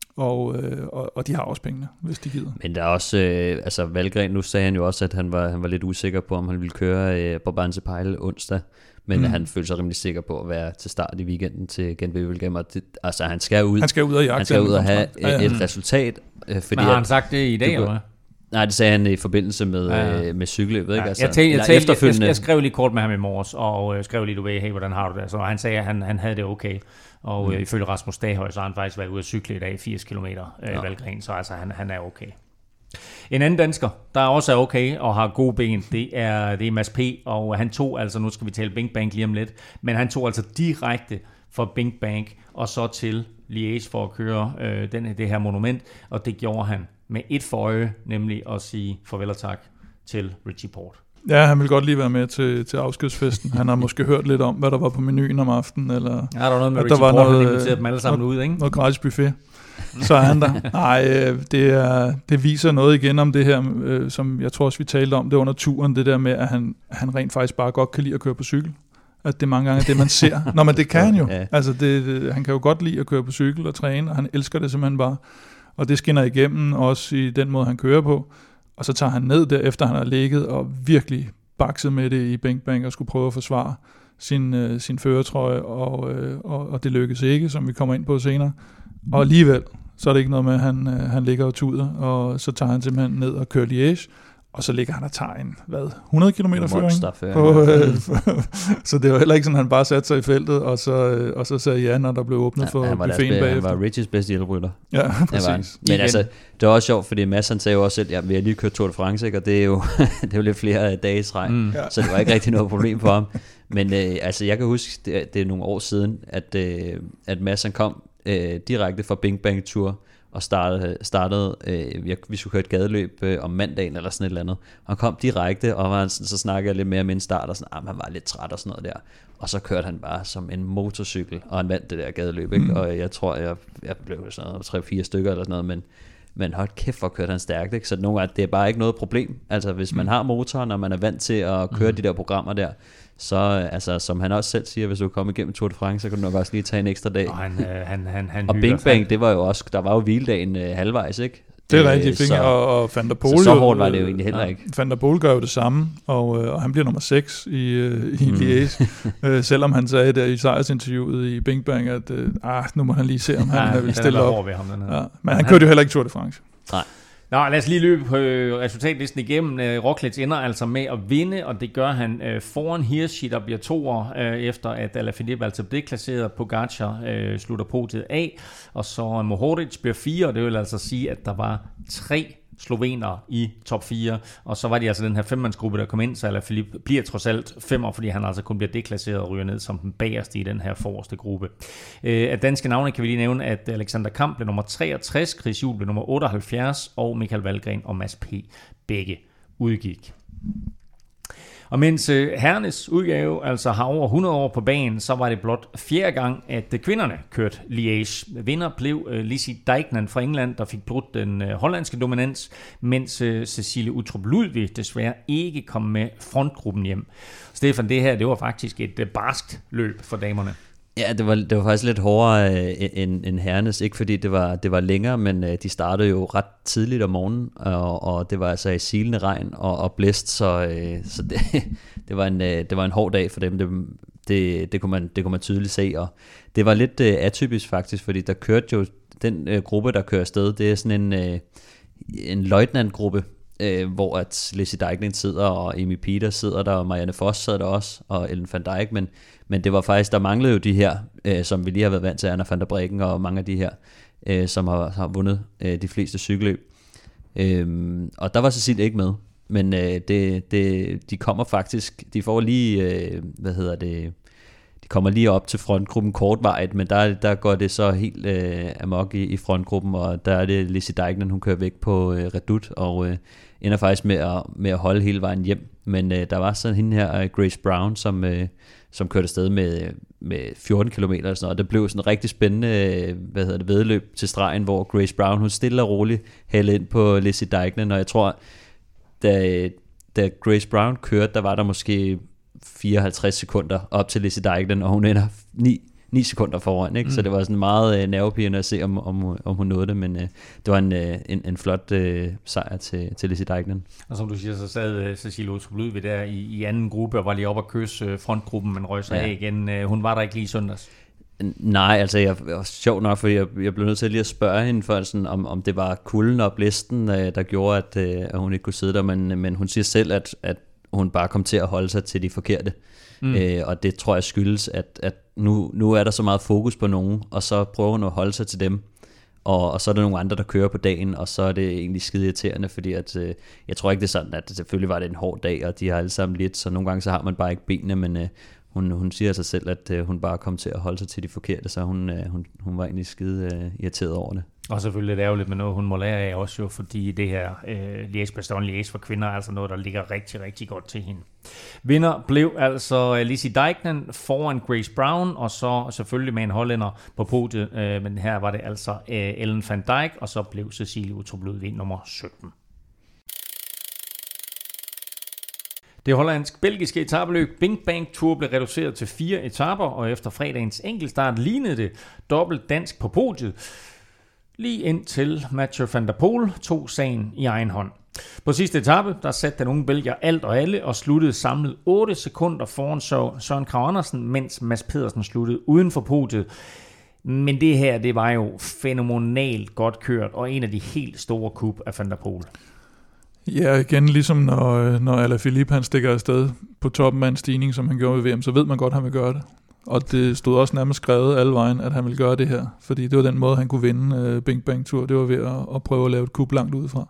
C: og de har også pengene, hvis de gider.
B: Men der er også, Valgren, nu sagde han jo også, at han var lidt usikker på, om han ville køre Brabantse Pejle onsdag, men han følte sig rimelig sikker på at være til start i weekenden til Gent-Wevelgem, og altså han skal ud
C: og jagte,
B: han skal ud og have et resultat.
A: Fordi men har han sagt det i dag, eller hvad?
B: Nej, det sagde han i forbindelse med cykelløbet. Ikke?
A: Altså, jeg skrev lige kort med ham i morges, og skrev lige, hey, hvordan har du det? Så han sagde, at han havde det okay. Og ifølge Rasmus Daghøj, så har han faktisk været ude at cykle i dag 80 km Valgren, så altså, han er okay. En anden dansker, der også er okay og har gode ben, det er Mads P. Og han tog altså, nu skal vi tale Bing Bank lige om lidt, men han tog altså direkte fra Bing Bank og så til Liège for at køre det her monument, og det gjorde han med et for øje, nemlig at sige farvel og tak til Richie Porte.
C: Ja, han vil godt lige være med til afskedsfesten. Han har måske hørt lidt om, hvad der var på menuen om aftenen, eller
A: ja, der var noget med Richie Porte, han inviterede dem alle sammen ud, ikke?
C: Noget gratis buffet. Så er han der. Nej, det viser noget igen om det her, som jeg tror også, vi talte om det under turen, det der med, at han rent faktisk bare godt kan lide at køre på cykel. At det er mange gange det, man ser. Nå, men det kan han jo. Ja. Altså, han kan jo godt lide at køre på cykel og træne, og han elsker det simpelthen bare. Og det skinner igennem også i den måde, han kører på. Og så tager han ned der, efter han har ligget og virkelig bakset med det i Bing Bang og skulle prøve at forsvare sin førertrøje, og det lykkedes ikke, som vi kommer ind på senere. Og alligevel, så er det ikke noget med, at han ligger og tuder, og så tager han simpelthen ned og kører Liège, og så ligger han og tager en, 100 km føring? Så det var heller ikke sådan, at han bare satte sig i feltet, og så sagde ja, når der blev åbnet for buffeten bagefter.
B: Han var Richies bedste hjælperytter.
C: Ja, præcis.
B: Men altså, det var også sjovt, fordi Mads han sagde jo også selv, vi har lige kørt Tour de France, ikke? Og det er jo lidt flere dage i træk, så det var ikke rigtig noget problem for ham. Men altså, jeg kan huske, det er nogle år siden, at Mads han kom direkte fra Bing Bang Tour, og startede vi skulle køre et gadeløb om mandagen eller sådan et eller andet, og han kom direkte, og så snakkede jeg lidt mere med en start, og sådan, han var lidt træt og sådan noget der, og så kørte han bare som en motorcykel, og han vandt det der gadeløb, ikke? Og jeg tror, jeg blev sådan noget 3-4 stykker eller sådan noget, men hold kæft, hvor kørte han stærkt, ikke? Så nogle gange, det er bare ikke noget problem, altså hvis man har motoren, og man er vant til at køre de der programmer der, så altså, som han også selv siger, hvis du kommer igennem Tour de France, så kan du nok også lige tage en ekstra dag. Og Bing Bang, det var jo også, der var jo hviledagen halvvejs, ikke?
C: Det er rigtigt, og Van der Poel.
B: Så hårdt var det jo egentlig heller ikke.
C: Van der Poel gør jo det samme, og han bliver nummer 6 i Liège, selvom han sagde der i sejrsinterviewet i Bing Bang, at nu må han lige se, om han vil stille op. Men han kørte jo heller ikke Tour de France.
B: Nej.
A: Nå, lad os lige løbe på resultatlisten igennem. Roglic ender altså med at vinde, og det gør han foran Hirschi, der bliver toer, efter at Alaphilippe altså blev klasseret. Pogačar slutter podiet af, og så Mohoric bliver 4, og det vil altså sige, at der var 3 slovenere i top 4, og så var de altså den her 5-mandsgruppe, der kom ind, så Alaphilippe bliver trods alt 5'er, fordi han altså kun bliver deklasseret og ryger ned som den bagerste i den her forreste gruppe. Af danske navne kan vi lige nævne, at Alexander Kamp blev nummer 63, Chris Juhl blev nummer 78, og Michael Valgren og Mads P. begge udgik. Og mens herrenes udgave altså har over 100 år på banen, så var det blot 4. gang, at kvinderne kørte Liège. Vinder blev Lizzie Deignan fra England, der fik brudt den hollandske dominans, mens Cecilie Uttrup Ludwig desværre ikke kom med frontgruppen hjem. Stefan, det her, det var faktisk et barskt løb for damerne.
B: Ja, det var faktisk lidt hårdere end herrenes, ikke fordi det var længere, men de startede jo ret tidligt om morgenen, og det var altså i silende regn og blæst, så det var en hård dag for dem. Det kunne man tydeligt se, og det var lidt atypisk faktisk, fordi der kørte jo den gruppe, der kører afsted, det er sådan en løjtnantgruppe, hvor at Lizzie Deignan sidder, og Amy Peters sidder der, og Marianne Vos sad der også, og Ellen van Dijk, men det var faktisk, der manglede jo de her, som vi lige har været vant til, Anna van der Breggen og mange af de her, som har vundet de fleste cykelløb. Og der var Cecilie ikke med, men de kommer faktisk, de får lige, de kommer lige op til frontgruppen kortvarigt, men der går det så helt amok i frontgruppen, og der er det Lizzie Deignan, hun kører væk på Redoute, og ender faktisk med at holde hele vejen hjem. Men der var sådan hende her, Grace Brown, som kørte afsted med 14 km eller sådan noget, og det blev sådan en rigtig spændende vedløb til stregen, hvor Grace Brown, hun stille og roligt hældte ind på Lizzie Deignan, og jeg tror, da Grace Brown kørte, der var der måske 54 sekunder op til Lizzie Deignan, og hun ender 9 sekunder foran, ikke? Så det var sådan meget nervepirrende at se, om hun nåede det, men det var en flot sejr til Lizzie Deignan.
A: Og som du siger, så sad Cecilie Uttrup Ludwig der i anden gruppe, og var lige oppe at kysse frontgruppen, men røg sig af igen. Hun var der ikke lige i søndags.
B: Nej, altså jeg var sjov nok, for jeg blev nødt til lige at spørge hende for, sådan, om det var kulden og blæsten, der gjorde, at hun ikke kunne sidde der, men hun siger selv, at hun bare kom til at holde sig til de forkerte. Og det tror jeg skyldes, at nu er der så meget fokus på nogen, og så prøver hun at holde sig til dem, og så er der nogle andre, der kører på dagen, og så er det egentlig skide irriterende, fordi at, jeg tror ikke, det er sådan, at selvfølgelig var det en hård dag, og de har alle sammen lidt, så nogle gange så har man bare ikke benene, men hun siger sig selv, at hun bare kom til at holde sig til de forkerte, så hun var egentlig skide irriteret over det.
A: Og selvfølgelig lidt ærgerligt med noget, hun må lære af også jo, fordi det her Liège-Bastogne-Liège for kvinder er altså noget, der ligger rigtig, rigtig godt til hende. Vinder blev altså Lizzie Deignan foran Grace Brown, og så selvfølgelig med en hollænder på podiet, men her var det altså Ellen van Dijk, og så blev Cecilie Uttrup Ludwig nummer 17. Det hollandsk-belgiske etapeløb Bing Bang Tour blev reduceret til 4 etaper, og efter fredagens enkeltstart lignede det dobbelt dansk på podiet, lige indtil Mathieu van der Poel tog sagen i egen hånd. På sidste etape, der satte den unge belgier alt og alle og sluttede samlet 8 sekunder foran Søren Kragh Andersen, mens Mads Pedersen sluttede uden for podiet. Men det her, det var jo fænomenalt godt kørt, og en af de helt store kup af Van der Poel.
C: Ja, igen, ligesom når Alaphilippe han stikker afsted på toppen af en stigning, som han gjorde ved VM, så ved man godt, at han vil gøre det. Og det stod også nærmest skrevet alle vejen, at han ville gøre det her, fordi det var den måde, han kunne vinde Bing Bang Tour. Det var ved at prøve at lave et kup langt udefra.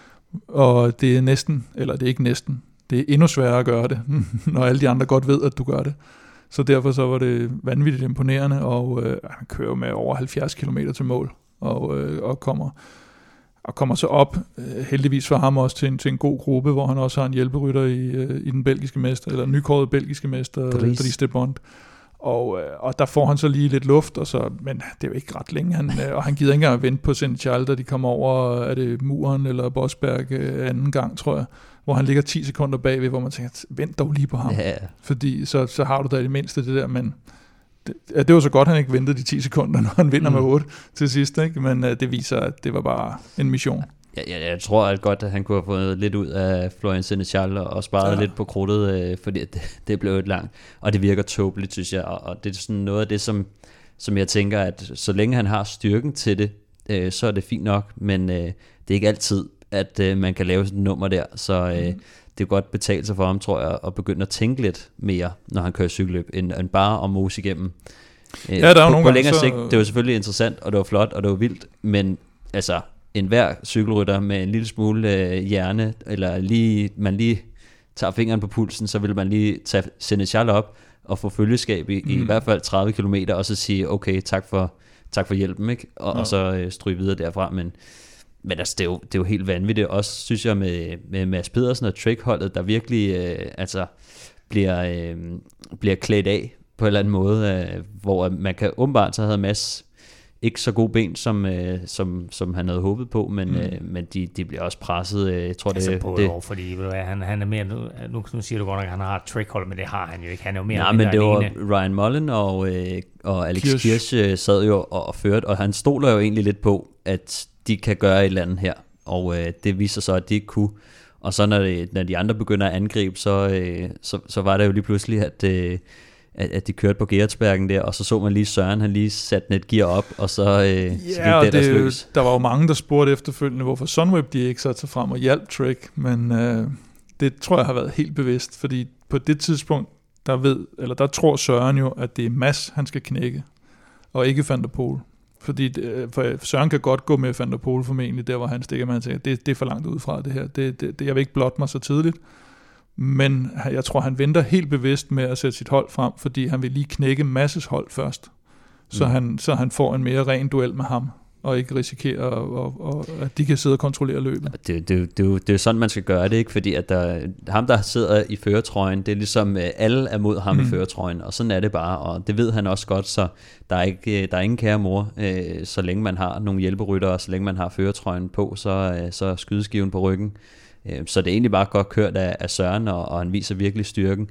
C: Og det er næsten, eller det er ikke næsten, det er endnu sværere at gøre det, når alle de andre godt ved, at du gør det. Så derfor så var det vanvittigt imponerende, og han kører med over 70 km til mål, og kommer så op, heldigvis for ham også, til en god gruppe, hvor han også har en hjælperytter i den belgiske mester, eller nykårede belgiske mester, Dries de Bont. Og der får han så lige lidt luft, men det er jo ikke ret længe, og han gider ikke engang at vente på Senechal, da de kommer over, er det Muren eller Bosberg anden gang, tror jeg, hvor han ligger 10 sekunder bagved, hvor man tænker, vent dog lige på ham, fordi så har du da i det mindste det der, men det var så godt, han ikke ventede de 10 sekunder, når han vinder med 8 til sidst, ikke? Men det viser, at det var bare en mission.
B: Jeg tror at godt, at han kunne have fået lidt ud af Florian Senechal og sparet lidt på krudtet, fordi det blev et langt, og det virker tåbeligt, synes jeg, og det er sådan noget af det, som jeg tænker, at så længe han har styrken til det, så er det fint nok, men det er ikke altid, at man kan lave sådan et nummer der, så det er godt betalt sig for ham, tror jeg, at begynde at tænke lidt mere, når han kører cykelløb, end bare at mose igennem.
C: Ja, der er nogle
B: på længere sigt, det var selvfølgelig interessant, og det var flot, og det var vildt, men altså enhver cykelrytter med en lille smule hjerne, eller man lige tager fingeren på pulsen, så vil man lige tage Senechal op og få følgeskab i hvert fald 30 km, og så sige, okay, tak for hjælpen, ikke? Og så stryge videre derfra, men altså, det er jo helt vanvittigt, også synes jeg med Mads Pedersen og Trek-holdet, der virkelig bliver klædt af på en eller anden måde, hvor man kan åbenbart, så havde Mads ikke så gode ben, som han havde håbet på, men de bliver også presset. Jeg tror,
A: altså fordi han er mere, nu siger du godt nok, at han har et trickhold, men det har han jo ikke. Han er jo mere
B: men det var Ryan Mullen og Alex Kirch sad jo og førte, og han stoler jo egentlig lidt på, at de kan gøre et eller andet her, og det viser så, at de ikke kunne. Og så når de andre begynder at angribe, så var det jo lige pludselig, at de kørte på Gerardsbergen der, og så man lige Søren, han lige satte et gear op, og så gik det løs.
C: Der var jo mange, der spurgte efterfølgende, hvorfor Sunweb de ikke satte sig frem og hjalp Trek, men det tror jeg har været helt bevidst, fordi på det tidspunkt, der tror Søren jo, at det er Mads, han skal knække, og ikke Van der Poel. Fordi for Søren kan godt gå med Van der Poel formentlig, der hvor han stikker, men han tænker, det er for langt ud fra det her. Jeg vil ikke blotte mig så tidligt. Men jeg tror, han venter helt bevidst med at sætte sit hold frem, fordi han vil lige knække Masses hold først, så han får en mere ren duel med ham, og ikke risikerer, at de kan sidde og kontrollere løbet.
B: Det er jo sådan, man skal gøre det, ikke? Fordi at ham, der sidder i førertrøjen, det er ligesom, alle er mod ham i førertrøjen, og sådan er det bare, og det ved han også godt, så der er ingen kære mor, så længe man har nogle hjælperyttere, og så længe man har førertrøjen på, så er skydeskiven på ryggen. Så det er egentlig bare godt kørt af Søren, og han viser virkelig styrken.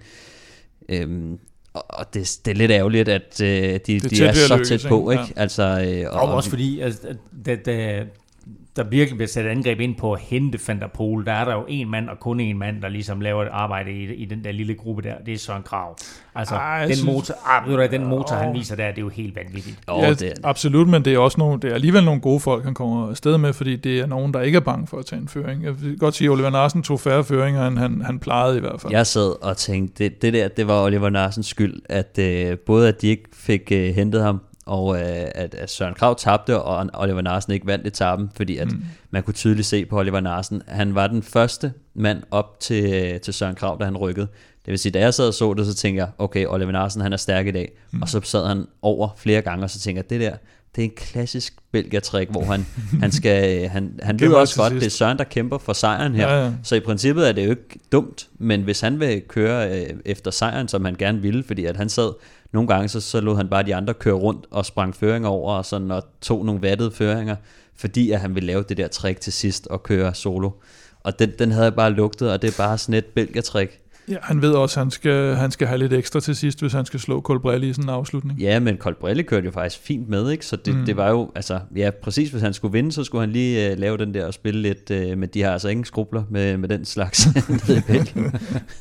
B: Og det er lidt ærgerligt, at de er så tæt på, ikke? Ja. Altså,
A: og også fordi, der virkelig bliver sat angreb ind på at hente Van der Poel. Der er der jo en mand, og kun en mand, der ligesom laver et arbejde i den der lille gruppe der. Det er Søren Kragh. Altså, den motor, han viser der, det er jo helt vanvittigt.
C: Absolut, men det er også det er alligevel nogle gode folk, han kommer afsted med, fordi det er nogen, der ikke er bange for at tage en føring. Jeg vil godt sige, at Oliver Narsen tog færre føringer, end han plejede i hvert fald.
B: Jeg sad og tænkte, det var Oliver Narsens skyld, at både at de ikke fik hentet ham, og at Søren Kragh tabte, og Oliver Narsen ikke vandt etapen, fordi at man kunne tydeligt se på Oliver Narsen, han var den første mand op til Søren Kragh, da han rykkede. Det vil sige, da jeg sad og så det, så tænker jeg, okay, Oliver Narsen, han er stærk i dag, og så sad han over flere gange, og så tænker jeg, det er en klassisk belgier-trick, hvor han ved også godt, det er Søren, der kæmper for sejren her. Ja. Så i princippet er det jo ikke dumt, men hvis han vil køre efter sejren, som han gerne ville, fordi at han sad nogle gange, så lod han bare de andre køre rundt og sprang føringer over, og sådan, og tog nogle vattede føringer, fordi at han ville lave det der trick til sidst og køre solo. Og den havde jeg bare lugtet, og det er bare sådan et belgier-trick.
C: Ja, han ved også, at han skal have lidt ekstra til sidst, hvis han skal slå Colbrelli i sådan en afslutning.
B: Ja, men Colbrelli kørte jo faktisk fint med, ikke? Så det var jo, altså, ja, præcis hvis han skulle vinde, så skulle han lige lave den der og spille lidt, men de har altså ingen skrubler med den slags nede i Belgien.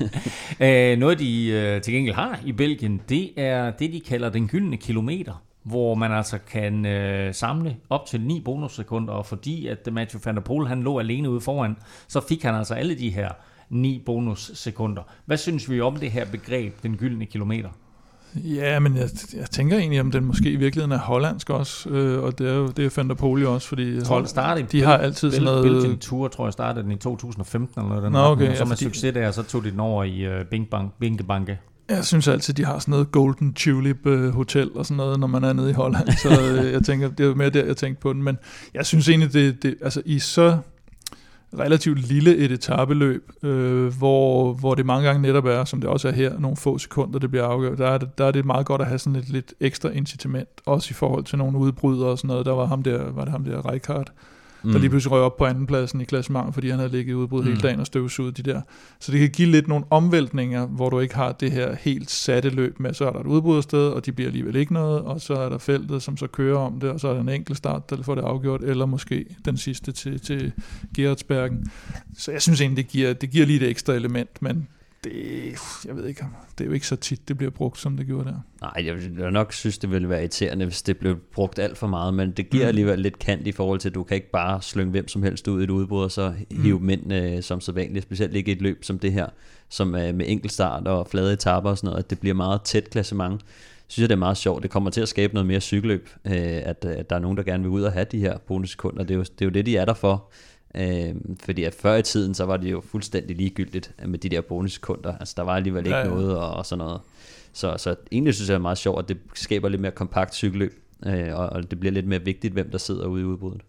A: Noget de til gengæld har i Belgien, det er det, de kalder den gyldne kilometer, hvor man altså kan samle op til 9 bonussekunder, og fordi at Mathieu van der Poel, han lå alene ude foran, så fik han altså alle de her 9 bonussekunder. Hvad synes vi om det her begreb, den gyldne kilometer?
C: Ja, men jeg tænker egentlig, om den måske i virkeligheden er hollandsk også, og det er Van der Poel også, fordi de har altid sådan noget...
A: Belgian Tour, tror jeg, startede den i 2015 eller noget.
C: Okay,
A: og så med succes der, så tog de den over i Binkebanke.
C: Jeg synes altid, de har sådan noget Golden Tulip Hotel og sådan noget, når man er nede i Holland, så jeg tænker, det er jo mere der, jeg tænkte på den, men jeg synes egentlig, det altså i så relativt lille et etapeløb, hvor det mange gange netop er, som det også er her, nogle få sekunder, det bliver afgjort, der er det meget godt at have sådan et lidt ekstra incitament, også i forhold til nogle udbrydere og sådan noget. Der var ham der Rijkaard, der lige pludselig røg op på andenpladsen i klassementet, fordi han havde ligget i udbrud hele dagen og støvsuget de der. Så det kan give lidt nogle omvæltninger, hvor du ikke har det her helt satte løb med, så er der et udbrydersted, og de bliver alligevel ikke noget, og så er der feltet, som så kører om det, og så er der en enkelt start, der får det afgjort, eller måske den sidste til Gerardsbergen. Så jeg synes egentlig, det giver lige et ekstra element, men jeg ved ikke, det er jo ikke så tit, det bliver brugt, som det gjorde der.
B: Nej, jeg nok synes, det ville være irriterende, hvis det blev brugt alt for meget, men det giver alligevel lidt kant i forhold til, at du kan ikke bare slynge hvem som helst ud i et udbrud, og så hive dem ind som sædvanligt, specielt ikke et løb som det her, som med enkeltstart og flade etaper og sådan noget, at det bliver meget tæt klassement. Synes jeg, det er meget sjovt. Det kommer til at skabe noget mere cykelløb, at der er nogen, der gerne vil ud og have de her bonussekunder. Det er jo det, de er der for. Fordi at før i tiden, så var det jo fuldstændig ligegyldigt med de der bonussekunder. Altså der var alligevel ikke noget og sådan noget. Så egentlig synes jeg, det er meget sjovt, at det skaber lidt mere kompakt cykelløb, og det bliver lidt mere vigtigt, hvem der sidder ude i udbruddet.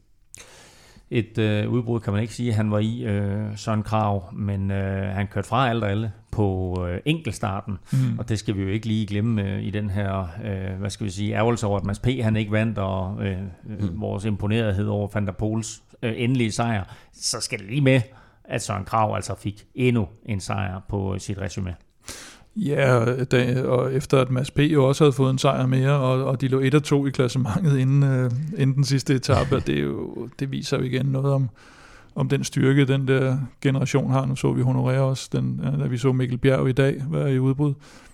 A: Et udbrud kan man ikke sige, at han var i Søren Kragh, men han kørte fra alt og alle på enkeltstarten, og det skal vi jo ikke lige glemme i den her, ærgelse over, at Mads P. han ikke vandt, og vores imponerethed over Van der Poels endelige sejr, så skal det lige med, at Søren Kragh altså fik endnu en sejr på sit resume.
C: Ja, og efter at Mads P. jo også havde fået en sejr mere, og de lå 1-2 i klassementet inden den sidste etape, det viser jo igen noget om den styrke, den der generation har. Nu så vi Honoré også, da vi så Mikkel Bjerg i dag være i udbrud.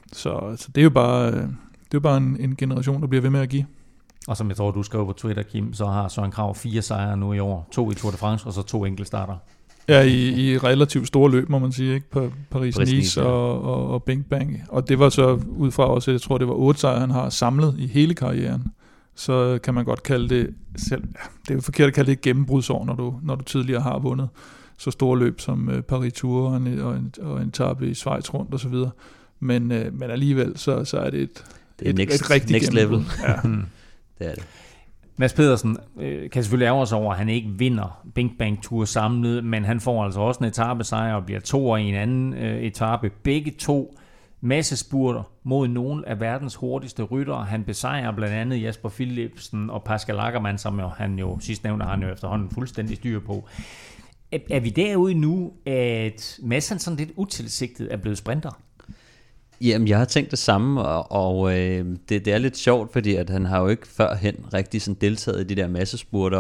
C: Så det er jo bare en generation, der bliver ved med at give.
A: Og som jeg tror, du skrev på Twitter, Kim, så har Søren Kragh 4 sejre nu i år. 2 i Tour de France, og så 2 enkeltstarter.
C: Ja, i relativt store løb, må man sige, ikke? På Paris-Nice og Bing Bang. Og det var så ud fra også, jeg tror, det var 8 sejre, han har samlet i hele karrieren. Så kan man godt kalde det selv. Ja, det er jo forkert at kalde det et gennembrudsår, når du tidligere har vundet så store løb som Paris-Tour og en etape i Schweiz rundt og så videre. Men alligevel så er det et rigtig
B: next level.
C: Ja.
B: Det er det.
A: Mads Pedersen kan selvfølgelig ærge sig over, at han ikke vinder Bing Bang Tour samlet, men han får altså også en etapesejr og bliver 2'er i en anden etape. Begge to massespurter mod nogle af verdens hurtigste ryttere. Han besejrer blandt andet Jasper Philipsen og Pascal Ackermann, som han jo sidst nævnte, han jo efterhånden fuldstændig styr på. Er vi derude nu, at Mads han sådan lidt utilsigtet er blevet sprinter?
B: Jamen, jeg har tænkt det samme, og det er lidt sjovt, fordi at han har jo ikke førhen rigtig sådan deltaget i de der massespurter,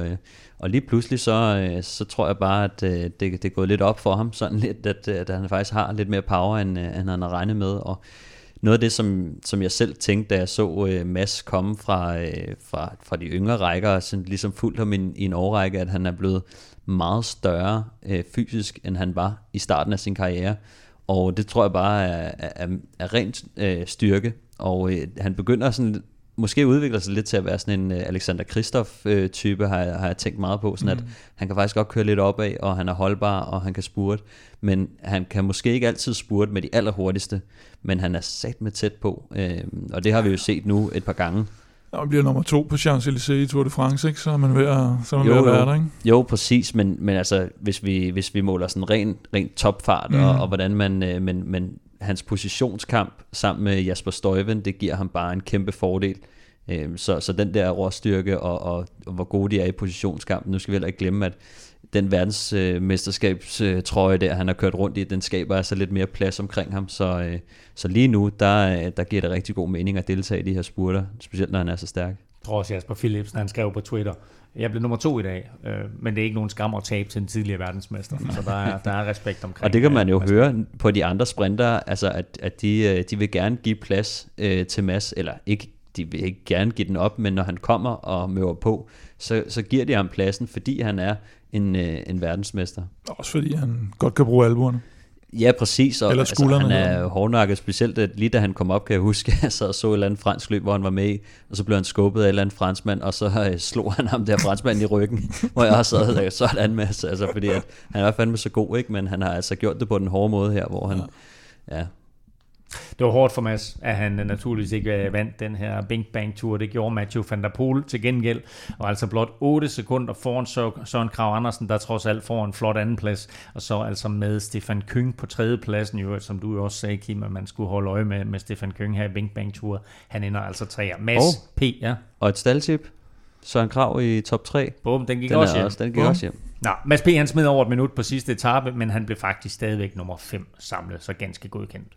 B: og lige pludselig så tror jeg bare, at det er gået lidt op for ham, sådan lidt, at han faktisk har lidt mere power, end han har regnet med, og noget af det, som jeg selv tænkte, da jeg så Mads komme fra de yngre rækker, og sådan ligesom fulgt ham i en årrække, at han er blevet meget større fysisk, end han var i starten af sin karriere. Og det tror jeg bare er rent styrke, og han begynder sådan, måske udvikler sig lidt til at være sådan en Alexander Kristoff-type, har jeg tænkt meget på, sådan at han kan faktisk godt køre lidt opad, og han er holdbar, og han kan spurte, men han kan måske ikke altid spurte med de allerhurtigste, men han er sat med tæt på, og det har vi jo set nu et par gange.
C: Og bliver nummer 2 på Champs-Élysées i Tour de France, ikke? Så er man ved at være der, ikke?
B: Jo, præcis, men altså, hvis vi måler sådan rent topfart, og hvordan men hans positionskamp sammen med Jasper Stuyven, det giver ham bare en kæmpe fordel Så den der råstyrke og hvor gode de er i positionskampen. Nu skal vi heller ikke glemme, at den verdensmesterskabstrøje der, han har kørt rundt i, den skaber altså lidt mere plads omkring ham. Så lige nu, der giver det rigtig god mening at deltage i de her spurter, specielt når han er så stærk.
A: Jeg tror også, Jasper Philipsen, han skrev på Twitter, jeg blev nummer 2 i dag, men det er ikke nogen skam at tabe til en tidligere verdensmester, så der er respekt omkring.
B: Og det kan man jo høre på de andre sprintere, altså at de vil gerne give plads til Mads, eller ikke, de vil ikke gerne give den op, men når han kommer og møver på, så giver de ham pladsen, fordi han er en verdensmester.
C: Også fordi han godt kan bruge albuerne.
B: Ja, præcis. Og,
C: eller skuldrene.
B: Altså, han er hårdnakket, specielt lige da han kom op, kan jeg huske, så et eller andet fransk løb, hvor han var med i, og så blev han skubbet af et eller andet franskmand, og så slog han ham der franskmand i ryggen, hvor jeg også sad sådan med, altså fordi at han er fandme så god, ikke? Men han har altså gjort det på den hårde måde her, hvor han, ja.
A: Det var hårdt for Mads, at han naturligvis ikke vandt den her Bing Bang Tour. Det gjorde Mathieu van der Poel til gengæld, og altså blot 8 sekunder foran Søren Kragh Andersen, der trods alt får en flot andenplads, og så altså med Stefan Küng på 3. pladsen, jo, som du jo også sagde, Kim, at man skulle holde øje med Stefan Küng her i Bing Bang Tour. Han ender altså 3'er. Mads P. Ja.
B: Og et staldtip. Søren Kragh i top 3.
A: Bum, den gik også hjem.
B: Den gik også hjem.
A: Nå, Mads P. han smed over et minut på sidste etape, men han blev faktisk stadigvæk nummer 5 samlet, så ganske godkendt.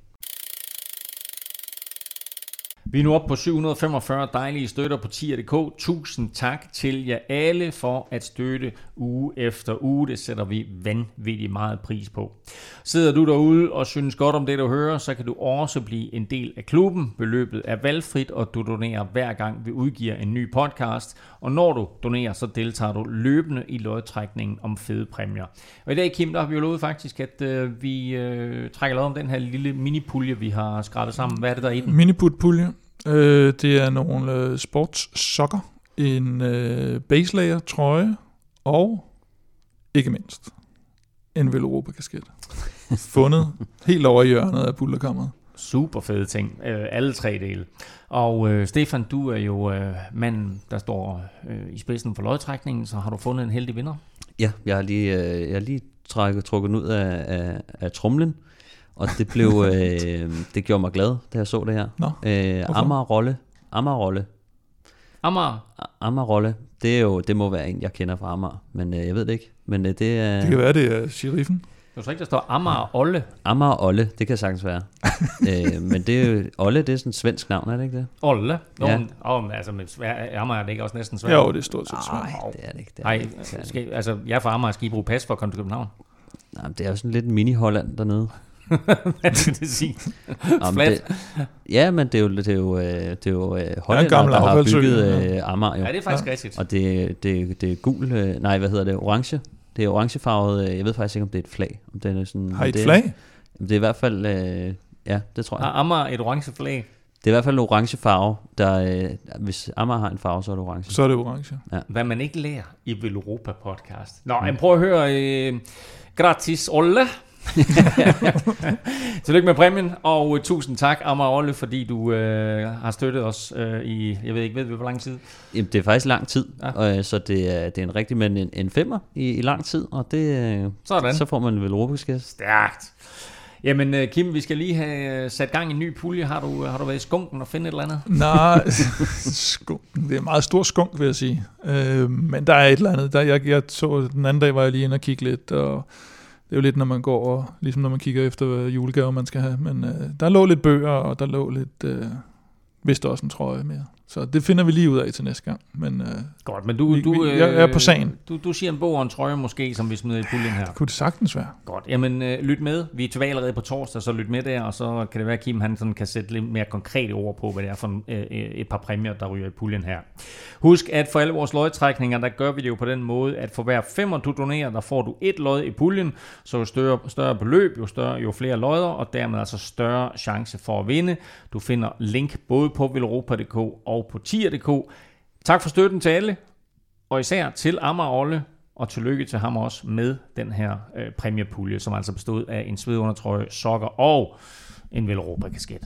A: Vi er nu oppe på 745 dejlige støtter på tier.dk. Tusind tak til jer alle for at støtte uge efter uge. Det sætter vi vanvittigt meget pris på. Sidder du derude og synes godt om det, du hører, så kan du også blive en del af klubben. Beløbet er valgfrit, og du donerer hver gang vi udgiver en ny podcast. Og når du donerer, så deltager du løbende i lodtrækningen om fede præmier. Og i dag, Kim, der har vi jo lovet faktisk, at vi trækker lod om den her lille minipulje, vi har skrabet sammen. Hvad er det, der er i den?
C: Miniput-pulje. Det er nogle sportssokker, en baselayer trøje og ikke mindst en Veloropa-kasket. Fundet helt over i hjørnet af pulterkammeret.
A: Super fede ting, alle 3 dele. Og Stefan, du er jo manden, der står i spidsen for lodtrækningen, så har du fundet en heldig vinder?
B: Ja, jeg har lige trukket ud af tromlen. Og det blev, det gjorde mig glad, da jeg så det her. Amager Rolle. Det må være en, jeg kender fra Amager, men jeg ved det ikke. Men det er...
C: Det kan være, det er sheriffen.
A: Du tror ikke, der står Amager Olle?
B: Amager Olle, det kan sagtens være. Men det er jo, Olle, det er sådan et svensk navn, er det ikke det?
A: Olle?
B: Ja.
A: Altså, Amager er det ikke også næsten svært?
C: Jo, det er stort set svært.
B: Nej, det er det ikke.
A: Altså, jeg er fra Amager, skal I bruge pas for at komme til København?
B: Nej, det er jo sådan lidt mini-Holland dernede.
A: Hvad skal det sige? Flat?
B: Ja, men det er jo hollænder, der har bygget Amager. Jo.
A: Ja, det er faktisk rigtigt.
B: Og det er gul, orange. Det er orangefarvet, jeg ved faktisk ikke, om det er et flag. Om det er sådan,
C: har I et flag?
B: Det er i hvert fald, ja, det tror jeg.
A: Har Amager et orange flag?
B: Det er i hvert fald en orange farve. Hvis Amager har en farve, så er det orange.
C: Så er det orange.
A: Ja. Hvad man ikke lærer i Veloropa podcast. Nå, prøv at høre. Gratis, Olle. Tillykke med præmien, og tusind tak, Amager Olle, fordi du har støttet os i, jeg ved ikke, hvor lang tid?
B: Jamen, det er faktisk lang tid, ja. Så det er en rigtig, men en 5'er i lang tid, og det så får man vel Veloropa-kasket.
A: Stærkt. Jamen Kim, vi skal lige have sat gang i en ny pulje. Har du været i skunken og finde et eller andet?
C: Nej, skunken. Det er en meget stor skunk, vil jeg sige. Men der er et eller andet. Jeg så den anden dag, var jeg lige inde og kigge lidt, og det er jo lidt, når man går og, ligesom når man kigger efter julegaver, man skal have. Men der lå lidt bøger, og der lå lidt, vist også en trøje mere. Så det finder vi lige ud af til næste gang. Men,
A: godt, men
C: jeg er på sagen.
A: Du siger en bog og en trøje måske, som vi smider i puljen her.
C: Kunne det sagtens være.
A: Godt, jamen lyt med. Vi er tilbage allerede på torsdag, så lyt med der, og så kan det være, at Kim han sådan kan sætte lidt mere konkrete ord på, hvad det er for et par præmier, der ryger i puljen her. Husk, at for alle vores lodtrækninger, der gør vi det jo på den måde, at for hver 5'er du donerer, der får du et lod i puljen, så jo større beløb, jo flere lodder, og dermed altså større chance for at vinde. Du finder link både på veloropa.dk og på tier.dk. Tak for støtten til alle, og især til Amager Olle, og tillykke til ham også med den her præmiepulje, som altså bestod af en svedundertrøje, sokker og en Veloropa-kasket.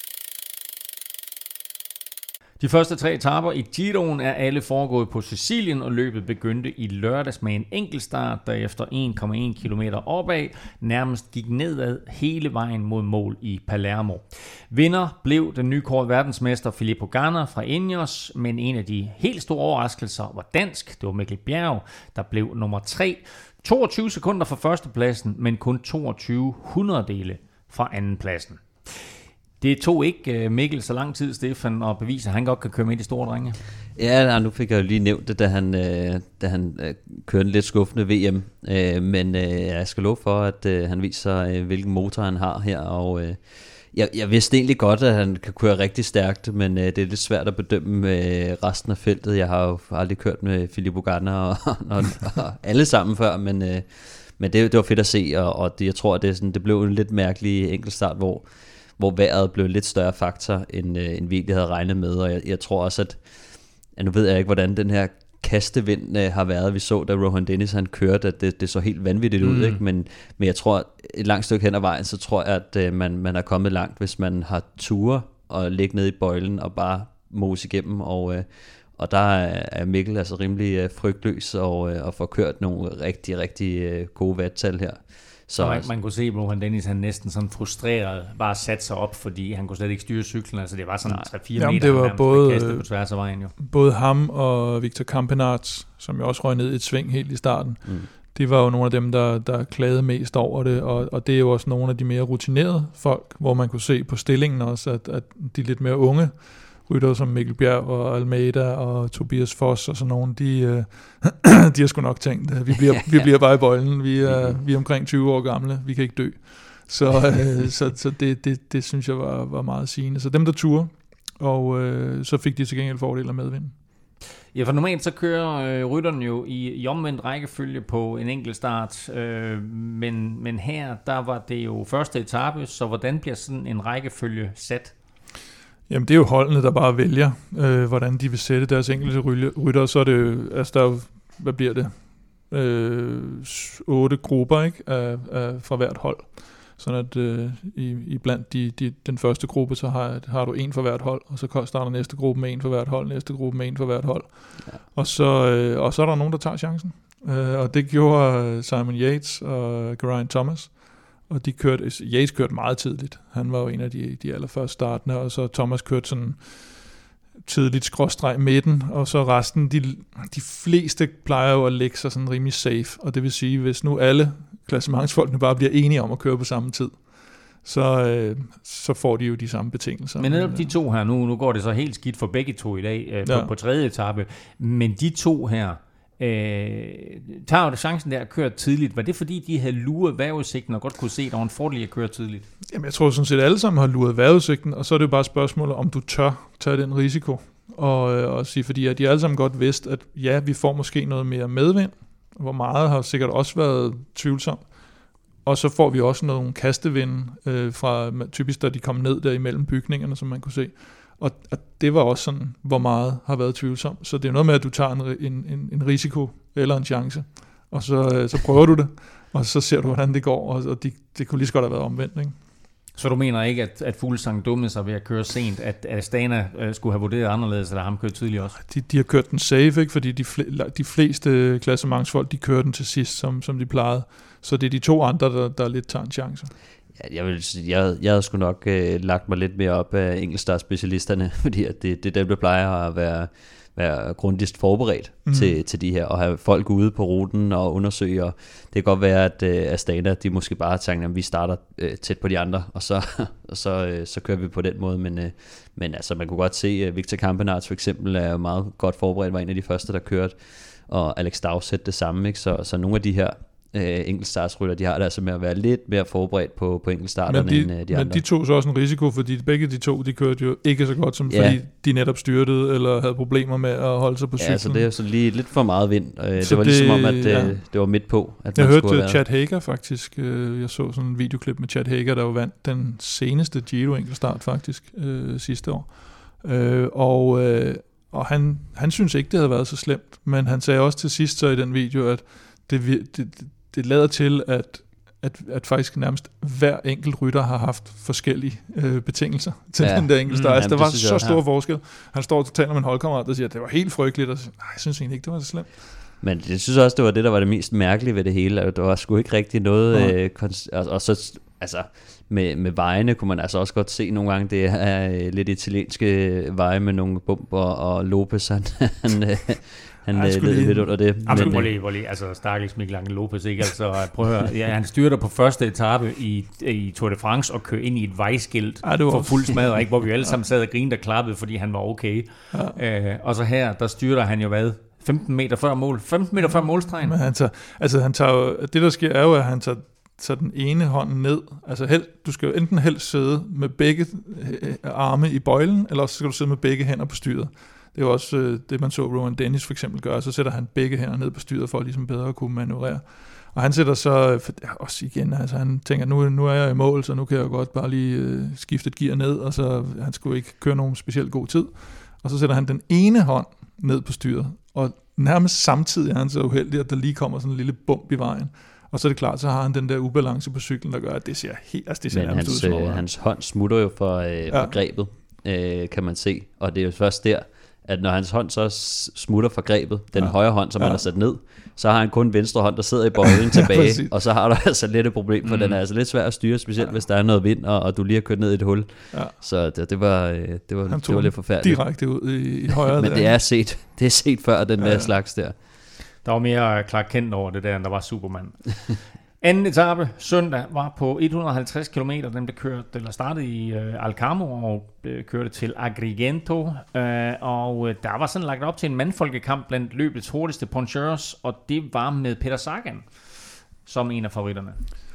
A: De første 3 etaper i Giroen er alle foregået på Sicilien, og løbet begyndte i lørdags med en enkeltstart, der efter 1,1 km opad nærmest gik nedad hele vejen mod mål i Palermo. Vinder blev den nye kårede verdensmester Filippo Ganna fra Ineos, men en af de helt store overraskelser var dansk. Det var Mikkel Bjerg, der blev nummer 3. 22 sekunder fra førstepladsen, men kun 22 hundredele fra andenpladsen. Det tog ikke Mikkel så lang tid, Stefan, at bevise, at han godt kan køre med de store drenge.
B: Ja, nu fik jeg jo lige nævnt det, da han kørte en lidt skuffende VM. Men jeg skal love for, at han viser, hvilken motor han har her. Og jeg vidste egentlig godt, at han kan køre rigtig stærkt, men det er lidt svært at bedømme resten af feltet. Jeg har jo aldrig kørt med Filippo Ganna og alle sammen før, men det var fedt at se. Og jeg tror, at det blev en lidt mærkelig enkeltstart, hvor vejret blev en lidt større faktor, end vi egentlig havde regnet med. Og jeg tror også, at nu ved jeg ikke, hvordan den her kastevind har været. Vi så, da Rohan Dennis han kørte, at det så helt vanvittigt ud. Ikke? Men jeg tror, et langt stykke hen ad vejen, så tror jeg, at man er kommet langt, hvis man har ture og ligge ned i bøjlen og bare mose igennem. Og der er Mikkel altså rimelig frygtløs og får kørt nogle rigtig, rigtig gode vattal her.
A: Så man kunne se, at Rohan Dennis han næsten sådan frustreret bare satte sig op, fordi han kunne slet ikke styre cyklen. Altså det var sådan 3-4 meter,
C: det var både,
A: kastet på tværs af vejen. Jo.
C: Både ham og Victor Campenaerts, som jo også røg ned i et sving helt i starten, de var jo nogle af dem, der klagede mest over det, og det er jo også nogle af de mere rutinerede folk, hvor man kunne se på stillingen også, at de lidt mere unge rytter som Mikkel Bjerg og Almeida og Tobias Foss og sådan nogle, de har sgu nok tænkt, at vi bliver bare i bøjlen, vi er omkring 20 år gamle, vi kan ikke dø. Så det synes jeg var meget sigende. Så dem der turde, og så fik de til gengæld fordel af medvind.
A: Ja, for normalt så kører rytteren jo i omvendt rækkefølge på en enkelt start, men her, der var det jo første etape, så hvordan bliver sådan en rækkefølge sat?
C: Jamen det er jo holdene, der bare vælger, hvordan de vil sætte deres enkelte rytter, så er det jo, altså der er jo, hvad bliver det, 8 grupper, ikke, fra hvert hold. Sådan at i blandt den første gruppe, så har du en for hvert hold, og så starter næste gruppe med en for hvert hold, næste gruppe med en for hvert hold. Ja. Og så er der nogen, der tager chancen. Og det gjorde Simon Yates og Geraint Thomas. Og Yates kørte meget tidligt. Han var jo en af de allerførste startende, og så Thomas kørte sådan tidligt skråstreg midten, og så resten, de fleste plejer jo at lægge sig sådan rimelig safe, og det vil sige, hvis nu alle klassementsfolkene bare bliver enige om at køre på samme tid, så får de jo de samme betingelser.
A: Men netop de to her, nu går det så helt skidt for begge to i dag på tredje etape, men de to her, tager jo chancen der at køre tidligt. Var det fordi, de havde luret vejrudsigten og godt kunne se, at der var en fordel at køre tidligt? Jamen,
C: jeg tror sådan set, alle sammen har luret vejrudsigten, og så er det jo bare spørgsmålet, om du tør tage den risiko. Og sige, fordi at de alle sammen godt vidste, at ja, vi får måske noget mere medvind, hvor meget har sikkert også været tvivlsomt. Og så får vi også nogle kastevind fra typisk, da de kom ned der imellem bygningerne, som man kunne se. Og det var også sådan, hvor meget har været tvivlsomt. Så det er noget med, at du tager en risiko eller en chance, og så prøver du det, og så ser du, hvordan det går, og det kunne lige så godt have været omvendt, ikke?
A: Så du mener ikke, at Fuglsang dummede sig ved at køre sent, at Astana skulle have vurderet anderledes, eller ham kørte tidligt også?
C: De har kørt den safe, ikke? Fordi de fleste klassementsfolk, de kører den til sidst, som de plejede. Så det er de to andre, der lidt tager en chance.
B: Jeg havde sgu nok lagt mig lidt mere op af enkeltstartspecialisterne, fordi at det der plejer at være grundigst forberedt til de her, og have folk ude på ruten og undersøge, og det kan godt være, at Astana, de måske bare tænker, at vi starter tæt på de andre, og så kører vi på den måde, men altså man kunne godt se, at Victor Campenaerts for eksempel er meget godt forberedt, var en af de første, der kørte, og Alex Dowsett det samme, ikke? Så nogle af de her enkeltstartsrytter, de har det altså med at være lidt mere forberedt på enkeltstarterne end de andre. Men
C: de tog så også en risiko, fordi begge de to, de kørte jo ikke så godt, som fordi de netop styrtede, eller havde problemer med at holde sig på cyklen.
B: Ja, så det er så lige lidt for meget vind. Det var ligesom om, at det var midt på. At
C: jeg hørte Chad Hager faktisk, jeg så sådan en videoklip med Chad Hager, der jo vandt den seneste Giro enkeltstart faktisk sidste år. Og han synes ikke, det havde været så slemt, men han sagde også til sidst så i den video, at det lader til, at faktisk nærmest hver enkelt rytter har haft forskellige betingelser til den der enkelte start. Der var så stor forskel. Han står og taler med en holdkammerat, der siger, at det var helt frygteligt, og siger, nej, jeg synes egentlig ikke, det var så slemt.
B: Men jeg synes også, det var det, der var det mest mærkelige ved det hele. Der var sgu ikke rigtig noget, og så altså med vejene kunne man altså også godt se nogle gange, det er lidt italienske veje med nogle bumper, og Lopez, han led lidt under det.
A: Altså stakkels Miguel Angel Lopez, ikke? Altså, prøv at høre, han styrter på første etape i Tour de France og kører ind i et vejskilt for fuld smadret, ikke? Hvor vi alle sammen sad og grinede og klappede, fordi han var okay. Og så her, der styrter han jo hvad? 15 meter før mål. 15 meter før målstregen. Men
C: han tager det der sker er jo, at han tager den ene hånd ned. Altså du skal jo enten helst sidde med begge arme i bøjlen, eller så skal du sidde med begge hænder på styret. Det er jo også det, man så Rowan Dennis for eksempel gøre. Så sætter han begge hænder ned på styret, for at ligesom bedre at kunne manøvrere. Og han sætter så også igen, altså han tænker, nu er jeg i mål, så nu kan jeg jo godt bare lige skifte et gear ned, og så han skulle ikke køre nogen specielt god tid. Og så sætter han den ene hånd ned på styret, og nærmest samtidig er han så uheldig, at der lige kommer sådan en lille bump i vejen. Og så er det klart, så har han den der ubalance på cyklen, der gør, at det ser helt... Altså det ser nærmest ud som
B: hans hånd smutter jo fra grebet, kan man se. Og det er jo først der, at når hans hånd så smutter fra grebet, den højre hånd, som han har sat ned, så har han kun venstre hånd, der sidder i bøjlen tilbage, og så har du altså lidt et problem, for den er altså lidt svær at styre, specielt hvis der er noget vind, og du lige har kørt ned i et hul. Så det var lidt forfærdeligt.
C: Direkte ud i højre.
B: Men det er set før, den der slags der.
A: Der var mere Clark Kent over det der, end der var Superman. Anden etape søndag var på 150 km. Den blev kørt, eller startede i Alcamo og kørte til Agrigento. Og der var sådan lagt op til en mandfolkekamp blandt løbets hurtigste puncheurs, og det var med Peter Sagan som en af favoritterne.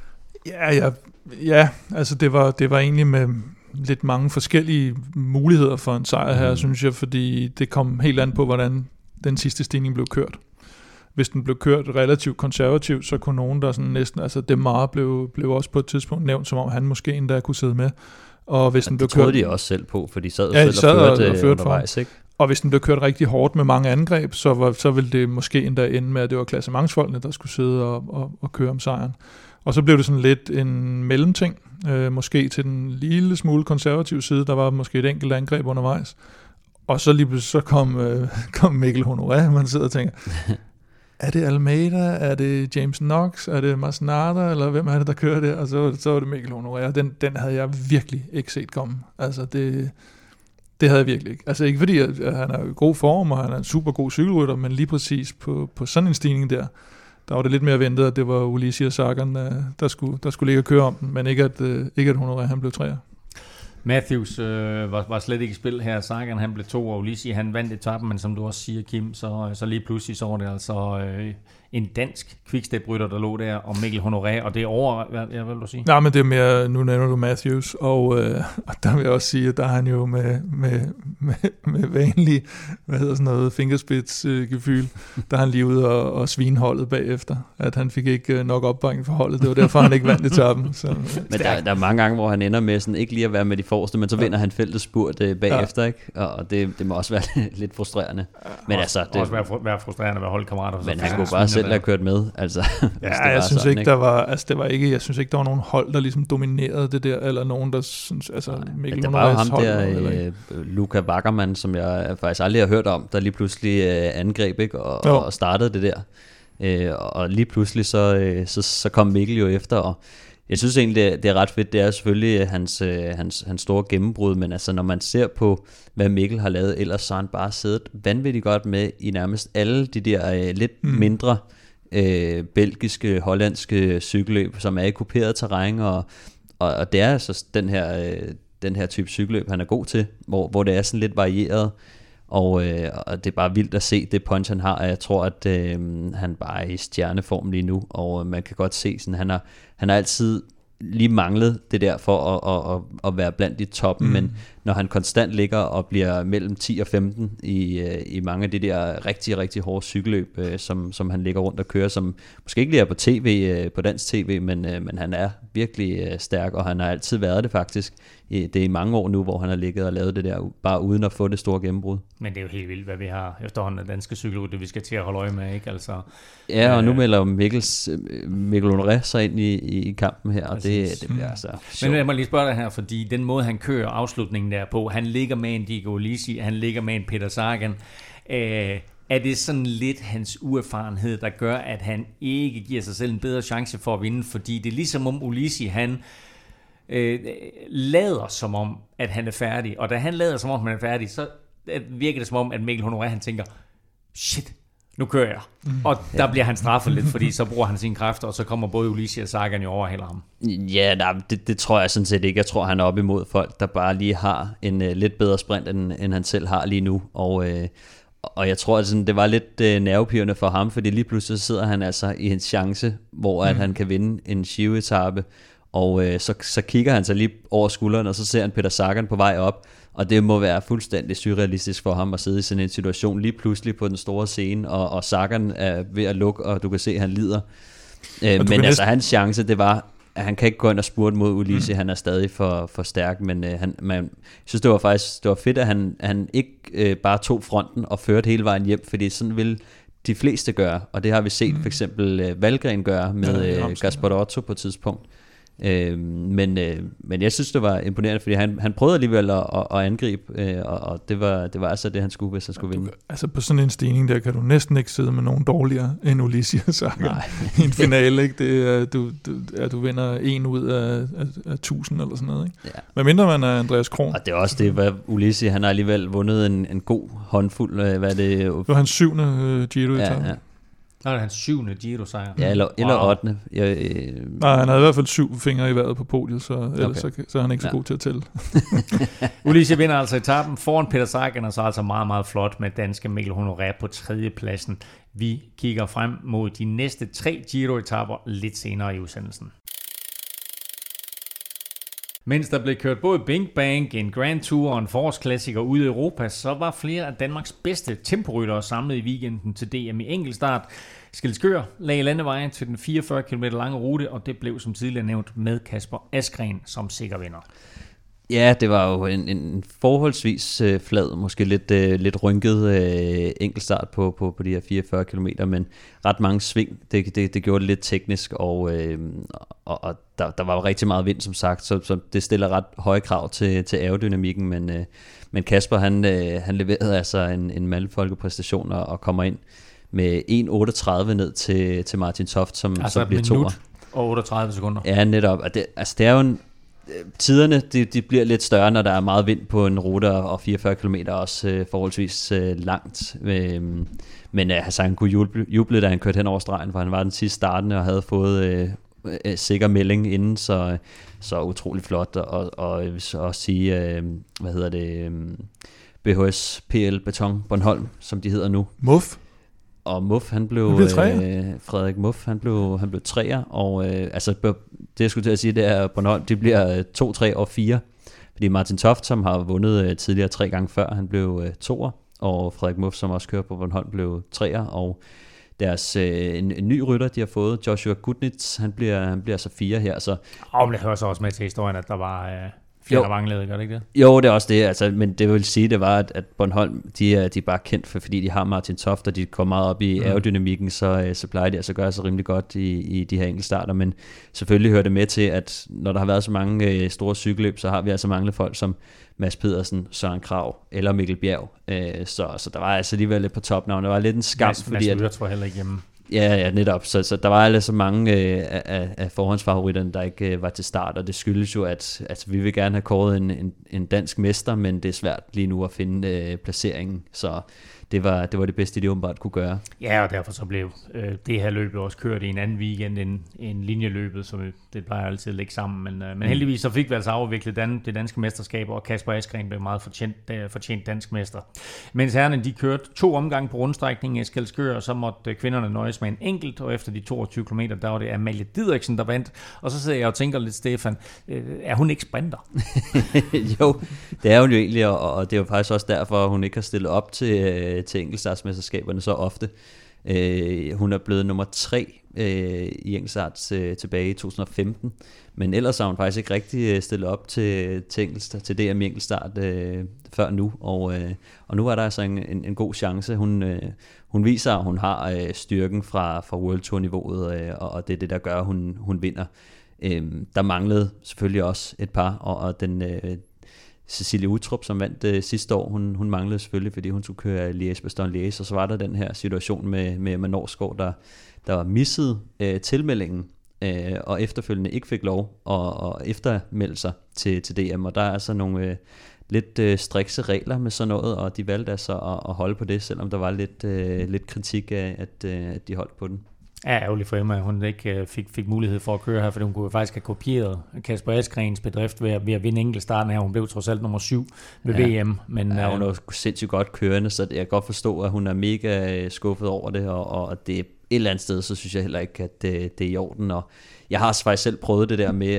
C: Ja, altså det var egentlig med lidt mange forskellige muligheder for en sejr her, synes jeg, fordi det kom helt an på, hvordan den sidste stigning blev kørt. Hvis den blev kørt relativt konservativt, så kunne nogen der sådan næsten, altså Demar blev også på et tidspunkt nævnt, som om han måske endda kunne sidde med. Og hvis den blev
B: troede
C: kørt,
B: de også selv på, for de sad selv og førte undervejs, ikke?
C: Og hvis den blev kørt rigtig hårdt med mange angreb, så ville det måske endda ende med, at det var klassementsfolkene, der skulle sidde og køre om sejren. Og så blev det sådan lidt en mellemting, måske til den lille smule konservative side, der var måske et enkelt angreb undervejs. Og så lige pludselig så kom Mikkel Honoré, man sidder og tænker... Er det Almeida? Er det James Knox? Er det Masnada? Eller hvem er det, der kører der? Og så var det Mikkel Honoré. Den havde jeg virkelig ikke set komme. Altså det havde jeg virkelig ikke. Altså ikke fordi, at han er i god form, og han er en super god cykelrytter, men lige præcis på sådan en stigning der var det lidt mere ventet, at det var Ulissi og Sagan, der skulle ligge og køre om den, men ikke at Honoré, han blev træer.
A: Matthews var slet ikke i spil her. Sagan han blev 2, og Ulissi han vandt etappen, men som du også siger, Kim, så lige pludselig så var det altså en dansk quickstep-rytter, der lå der, og Mikkel Honoré, og det er over, hvad vil du sige?
C: Nej, men det er mere, nu nævner du Matthews, og der vil jeg også sige, at der er han jo med vanlig, fingerspids-gefyl, der er han lige ude og svine holdet bagefter, at han fik ikke nok opbakning for holdet, det var derfor, han ikke vandt etappen.
B: Men der er mange gange, hvor han ender med sådan ikke lige at være med de forreste, men så vinder han feltets spurt bagefter, ikke? Og det må også være lidt frustrerende. Men altså, det
A: også være frustrerende at være holdkammerater.
B: Men han kunne bare selv have kørt med, altså.
C: Jeg synes ikke, der var, altså det var ikke, jeg synes ikke, der var nogen hold, der ligesom dominerede det der, eller nogen, der synes, altså Mikkel
B: Honorés hold. Der var jo ham der, Luca Wackermann, som jeg faktisk aldrig har hørt om, der lige pludselig angreb, ikke, og startede det der. Og lige pludselig så kom Mikkel jo efter, og jeg synes egentlig, det er ret fedt. Det er selvfølgelig hans store gennembrud, men altså når man ser på, hvad Mikkel har lavet, ellers så har han bare siddet vanvittigt godt med i nærmest alle de der lidt mindre belgiske, hollandske cykelløb, som er i kuperet terræn, og det er altså den her type cykelløb, han er god til, hvor det er sådan lidt varieret, og det er bare vildt at se det punch, han har, og jeg tror, at han bare er i stjerneform lige nu, og man kan godt se, sådan, han har altid lige manglet det der for at være blandt de toppen, men når han konstant ligger og bliver mellem 10 og 15 i mange af de der rigtig, rigtig hårde cykelløb, som han ligger rundt og kører, som måske ikke lige er på tv, på dansk tv, men han er virkelig stærk, og han har altid været det faktisk. Det er i mange år nu, hvor han har ligget og lavet det der, bare uden at få det store gennembrud.
A: Men det er jo helt vildt, hvad vi har efterhånden af danske cykelrytter, vi skal til at holde øje med, ikke? Altså,
B: ja, og nu melder Mikkel Honoré sig ind i kampen her, og det bliver altså sjovt.
A: Men jeg må lige spørge dig her, fordi den måde, han kører afslutningen der på, han ligger med en Diego Ulissi, han ligger med en Peter Sagan. Er det sådan lidt hans uerfarenhed, der gør, at han ikke giver sig selv en bedre chance for at vinde? Fordi det er ligesom om Ulissi, han lader som om, at han er færdig. Og da han lader som om, han er færdig, så virker det som om, at Mikkel Honoré, han tænker, shit, nu kører jeg. Og der bliver han straffet lidt, fordi så bruger han sine kræfter, og så kommer både Ulissi og Sagan jo over heller ham.
B: Ja, det tror jeg sådan set ikke. Jeg tror, han er op imod folk, der bare lige har en lidt bedre sprint, end han selv har lige nu. Og jeg tror, at sådan, det var lidt nervepirrende for ham, fordi lige pludselig sidder han altså i en chance, hvor at han kan vinde en Giro-etape, og så kigger han sig lige over skulderen, og så ser han Peter Sagan på vej op, og det må være fuldstændig surrealistisk for ham at sidde i sådan en situation lige pludselig på den store scene, og Sagan er ved at lukke, og du kan se, at han lider. Men altså hans chance, det var, at han kan ikke gå ind og spurte mod Ulissi, han er stadig for stærk, men jeg synes, det var fedt, at han ikke bare tog fronten og førte hele vejen hjem, fordi sådan vil de fleste gøre, og det har vi set for eksempel Valgren gøre med Gasparotto på et tidspunkt. Men jeg synes, det var imponerende, fordi han prøvede alligevel at angribe, og det var altså det, han skulle, hvis han skulle vinde.
C: Altså på sådan en stigning der, kan du næsten ikke sidde med nogen dårligere end Ulissi og Sagan i en finale, ikke? Det du vinder 1 ud af 1000 eller sådan noget, ikke? Ja. Men mindre man er Andreas Kron.
B: Og det er også det, hvad Ulissi, han har alligevel vundet en god håndfuld, hvad er det?
C: Det var hans 7. Giro-etape.
B: Ja.
A: Nå, det er hans 7. Giro-sejr.
B: Ja, eller 8.
C: Nej, han havde i hvert fald 7 fingre i vejret på podiet, så er han ikke så god til at tælle.
A: Ulissi vinder altså etappen foran Peter Sagan, og så altså meget, meget flot med danske Mikkel Honoré på 3. pladsen. Vi kigger frem mod de næste 3 Giro-etapper lidt senere i udsendelsen. Mens der blev kørt både Bing Bang, en Grand Tour og en forårsklassiker ude i Europa, så var flere af Danmarks bedste temporyttere samlet i weekenden til DM i enkeltstart. Skjelskør lagde landevejen til den 44 km lange rute, og det blev som tidligere nævnt med Kasper Asgreen som sikker vinder.
B: Ja, det var jo en forholdsvis flad, måske lidt rynket enkeltstart på de her 44 km, men ret mange sving. Det gjorde det lidt teknisk, og der var jo rigtig meget vind, som sagt, så det stiller ret høje krav til aerodynamikken, men Kasper, han leverede altså en mandfolkepræstation og kommer ind med 1.38 ned til Martin Toft, som bliver toer.
A: Altså og 38 sekunder.
B: Ja, netop. Og det er jo tiderne, de bliver lidt større, når der er meget vind på en rute, og 44 km også forholdsvis langt. Men han kunne juble, da han kørte hen over stregen, for han var den sidste startende og havde fået sikker melding inden, så utrolig flot. Og jeg vil så også sige, BHS PL Beton Bornholm, som de hedder nu.
C: Muff.
B: Og Muff, Frederik Muff, han blev 3'er, og det jeg skulle til at sige, det er, at Bornholm, de bliver 2, 3 og 4, fordi Martin Toft, som har vundet tidligere 3 gange før, han blev 2'er, og Frederik Muff, som også kører på Bornholm, blev 3'er, og deres en ny rytter, de har fået, Joshua Gudnitz, han bliver så 4 her. Så.
A: Og det hører så også med til historien, at der var flere, der manglede, gør det ikke det?
B: Jo, det er også det, men det vil sige, det var, at Bornholm, de er bare kendt for, fordi de har Martin Toft, og de kommer meget op i aerodynamikken, så plejer de altså at gøre sig rimelig godt i de her enkeltstarter, men selvfølgelig hører det med til, at når der har været så mange store cykelløb, så har vi altså manglet folk som Mads Pedersen, Søren Kragh eller Mikkel Bjerg, så der var altså alligevel lidt på topnavn. Det var lidt en skam, fordi
A: Mads Pedersen var heller ikke hjemme.
B: Ja, netop. Så der var altså mange af forhåndsfavoritterne, der ikke var til start, og det skyldes jo, at vi vil gerne have kåret en dansk mester, men det er svært lige nu at finde placeringen, så det var det bedste, de åbenbart kunne gøre. Ja,
A: og derfor så blev det her løb også kørt i en anden weekend end linjeløbet, så det plejer altid at ligge sammen, men heldigvis så fik vi altså afviklet det danske mesterskab, og Kasper Asgreen blev meget fortjent dansk mester. Mens herrerne, de kørte 2 omgange på rundstrækningen i Skjelskør, og så måtte kvinderne nøjes med en enkelt, og efter de 22 km, der var det Amalie Didriksen, der vandt, og så sidder jeg og tænker lidt, Stefan, er hun ikke sprinter?
B: Jo, det er hun jo egentlig, og det er jo faktisk også derfor, at hun ikke har stillet op til enkeltstartsmesterskaberne så ofte. Hun er blevet nummer 3 i enkeltstart tilbage i 2015, men ellers har hun faktisk ikke rigtig stillet op til DM i enkeltstart før nu, og nu er der altså en god chance. Hun viser, at hun har styrken fra World Tour niveauet, og det er det, der gør, at hun vinder. Der manglede selvfølgelig også et par, og den Cecilie Utrup, som vandt sidste år, hun manglede selvfølgelig, fordi hun skulle køre Liège-Bastogne-Liège, og så var der den her situation med Norsgaard, der missede tilmeldingen og efterfølgende ikke fik lov at eftermelde sig til DM, og der er altså nogle lidt strikse regler med sådan noget, og de valgte altså at holde på det, selvom der var lidt kritik af, at de holdt på den.
A: Ja, ærgerligt for Emma, at hun ikke fik mulighed for at køre her, fordi hun kunne faktisk have kopieret Kasper Asgrens bedrift ved at vinde enkeltstarten her. Hun blev trods alt nummer 7 ved VM. Men,
B: ja, hun er sindssygt godt kørende, så jeg kan godt forstå, at hun er mega skuffet over det, og det er et eller andet sted, så synes jeg heller ikke, at det er i orden. Og jeg har faktisk selv prøvet det der med,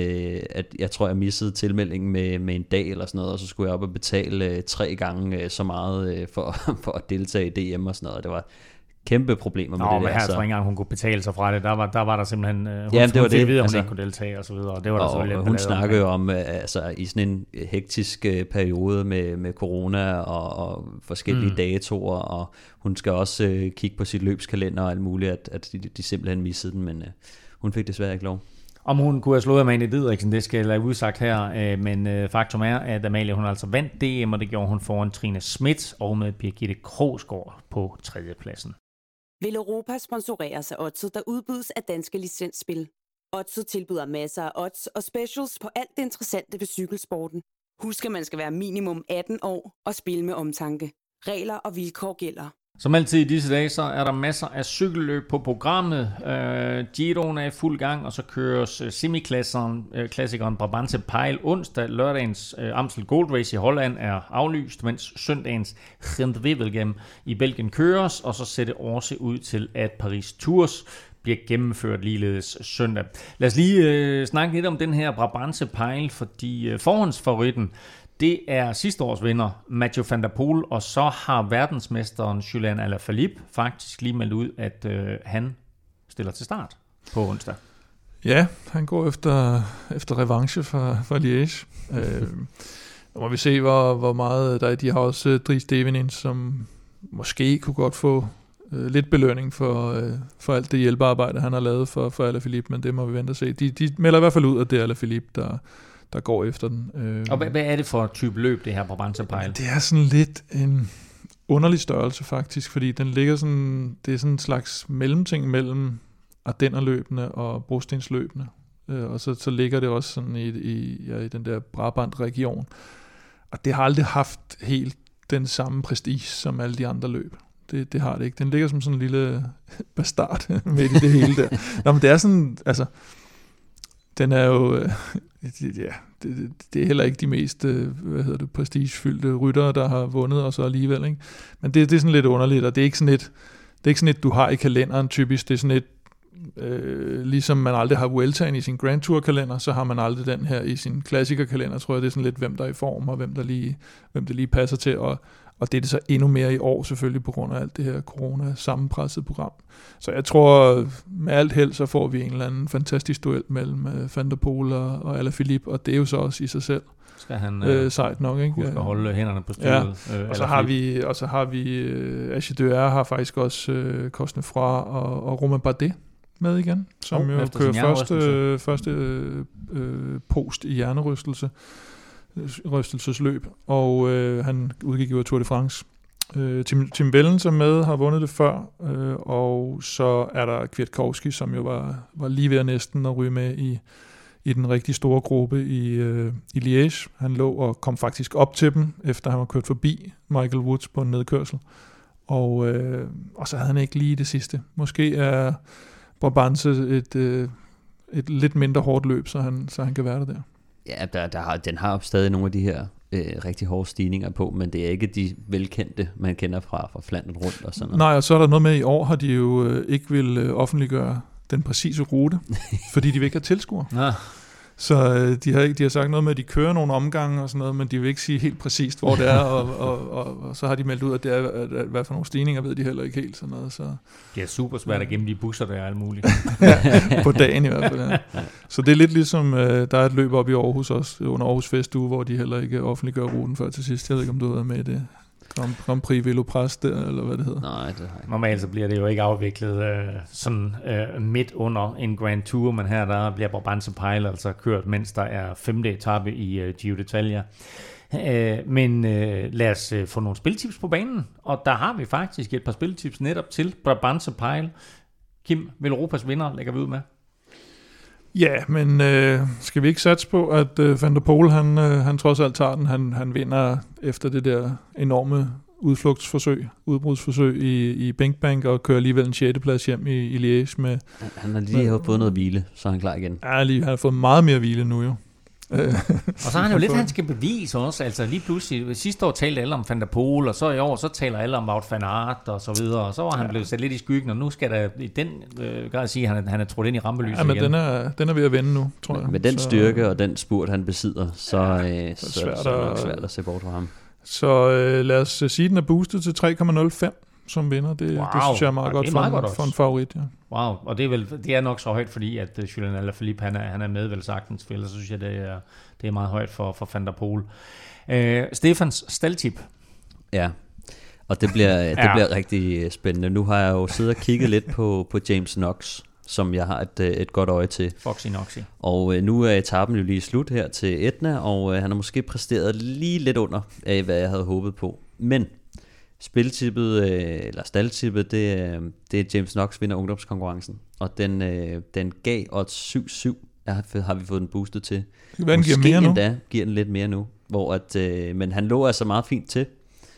B: at jeg tror, jeg missede tilmeldingen med en dag eller sådan noget, og så skulle jeg op og betale 3 gange så meget for at deltage i DM og sådan noget. Det var kæmpe problemer med det der.
A: Men her tror jeg ikke engang, hun kunne betale sig fra det. Der var der simpelthen... Hun
B: det var det.
A: Videre, hun ikke kunne deltage og så videre. Og det var der så lidt
B: hun snakkede jo om, altså i sådan en hektisk periode med corona og forskellige datoer, og hun skal også kigge på sit løbskalender og alt muligt, at de simpelthen missede den, men hun fik desværre ikke lov.
A: Om hun kunne have slået Amalie Didriksen, det skal jeg lade udsagt her, men faktum er, at Amalie hun altså vandt DM, og det gjorde hun foran Trine Schmidt og med Birgitte Krogsgaard på 3. pladsen.
D: Vil Europa sponsoreres af Odset, der udbydes af danske licensspil. Odset tilbyder masser af odds og specials på alt det interessante ved cykelsporten. Husk, at man skal være minimum 18 år og spille med omtanke. Regler og vilkår gælder.
A: Som altid i disse dage, så er der masser af cykelløb på programmet. Giroen er i fuld gang, og så køres semiklassikeren Brabantse Pijl onsdag. Lørdagens Amstel Gold Race i Holland er aflyst, mens søndagens Gent-Wevelgem i Belgien køres, og så ser det også ud til, at Paris Tours bliver gennemført ligeledes søndag. Lad os lige snakke lidt om den her Brabantse Pijl, fordi forhåndsfavoritten, det er sidste års vinder, Mathieu van der Poel, og så har verdensmesteren Julian Alaphilippe faktisk lige meldt ud, at han stiller til start på onsdag.
C: Ja, han går efter revanche fra Liège. Nu må vi se, hvor meget der er. De har også Dries Devenin, som måske kunne godt få lidt belønning for alt det hjælpearbejde, han har lavet for Alaphilippe, men det må vi vente og se. De melder i hvert fald ud, at det er Alaphilippe, der går efter den.
A: Og hvad er det for type løb, det her Brabantse Pijl?
C: Det er sådan lidt en underlig størrelse faktisk, fordi den ligger sådan, det er sådan en slags mellemting mellem Ardennerløbene og brostensløbene. Og så ligger det også sådan i den der Brabant-region. Og det har aldrig haft helt den samme prestige som alle de andre løb. Det har det ikke. Den ligger som sådan en lille bastard midt i det hele der. Nå, men det er sådan, altså, den er jo, det er heller ikke de mest, prestigefyldte ryttere, der har vundet, og så alligevel, ikke? Men det er sådan lidt underligt, og det er ikke sådan et, du har i kalenderen typisk. Det er sådan et, ligesom man aldrig har Vueltaen i sin Grand Tour kalender, så har man aldrig den her i sin klassikerkalender, tror jeg. Det er sådan lidt, hvem der er i form, og hvem det lige passer til, og det er det så endnu mere i år selvfølgelig, på grund af alt det her corona-sammenpresset program. Så jeg tror, med alt held, så får vi en eller anden fantastisk duel mellem Van der Poel og Alaphilippe, og det er jo så også i sig selv
A: skal han
C: sejt nok, ikke?
A: Husk at holde hænderne på styret.
C: Ja. Og så har vi Achiduer har faktisk også Cosnefroid og Romain Bardet med igen, som jo kører første post i hjernerystelsesløb, og han udgik jo af Tour de France. Tim Wellens er med, har vundet det før, og så er der Kwiatkowski, som jo var lige ved næsten at ryge med i den rigtig store gruppe i Liège. Han lå og kom faktisk op til dem, efter han var kørt forbi Michael Woods på en nedkørsel, og så havde han ikke lige det sidste. Måske er Brabantse et lidt mindre hårdt løb, så han kan være der.
B: Ja, den har stadig nogle af de her rigtig hårde stigninger på, men det er ikke de velkendte, man kender fra Flandern rundt og sådan noget.
C: Nej, og så er der noget med, i år har de jo ikke vil offentliggøre den præcise rute, fordi de vil ikke have tilskuere. Ja. Så de har sagt noget med, at de kører nogle omgange og sådan noget, men de vil ikke sige helt præcist, hvor det er, og så har de meldt ud, at det er, hvad for nogle stigninger, ved de heller ikke helt sådan noget. Så.
A: Det er super svært at gemme de busser, der er alt muligt.
C: Ja, på dagen i hvert fald, ja. Så det er lidt ligesom, der er et løb op i Aarhus også, under Aarhus Festuge, hvor de heller ikke offentliggør ruten før til sidst. Jeg ved ikke, om du har været med i det. Grand Prix Velopres der, eller hvad det hedder.
B: Nej, det har jeg.
A: Normalt så bliver det jo ikke afviklet midt under en Grand Tour, men her der bliver Brabantse Pijl altså kørt, mens der er 5. etape i Giro d'Italia. Men lad os få nogle spiltips på banen, og der har vi faktisk et par spiltips netop til Brabantse Pijl. Kim, Velropas vinder lægger vi ud med.
C: Ja, men skal vi ikke satse på, at Van der Poel, han trods alt tager den. Han vinder efter det der enorme udbrudsforsøg i Bing Bang, og kører alligevel en 6. plads hjem i Liège med...
B: Han har lige fået noget hvile, så er han klar igen.
C: Ja, han har fået meget mere hvile nu jo.
A: Og så har han jo lidt, han skal bevise også. Altså lige pludselig, sidste år talte alle om Van der Poel, og så i år, så taler alle om Wout van Aert og så videre. Og så var han blevet sat lidt i skyggen, og nu skal der i den grad sige, at han er trådt ind i rampelyset igen.
C: Ja, men den er ved at vende nu, tror jeg.
B: Med den styrke og den spurt, han besidder, så er det svært at se bort fra ham.
C: Så lad os sige, at den er boostet til 3,05 som vinder. Det synes jeg er meget godt for en favorit. Ja.
A: Wow, og det er nok så højt, fordi at Julian Alaphilippe, han er med vel sagtens spiller, så synes jeg, det er meget højt for Van der Poel. Stefans staldtip.
B: Ja, og det bliver rigtig spændende. Nu har jeg jo siddet og kigget lidt på James Knox, som jeg har et godt øje til.
A: Foxy Knoxy.
B: Og nu er etappen jo lige slut her til Etna, og han har måske præsteret lige lidt under af, hvad jeg havde håbet på. Men spiltippet, eller staldtippet, det er James Knox vinder ungdomskonkurrencen. Og den gav odds 7-7, har vi fået den boostet til.
C: Den giver mere nu.
B: Endda giver den lidt mere nu. Men han lå altså meget fint til.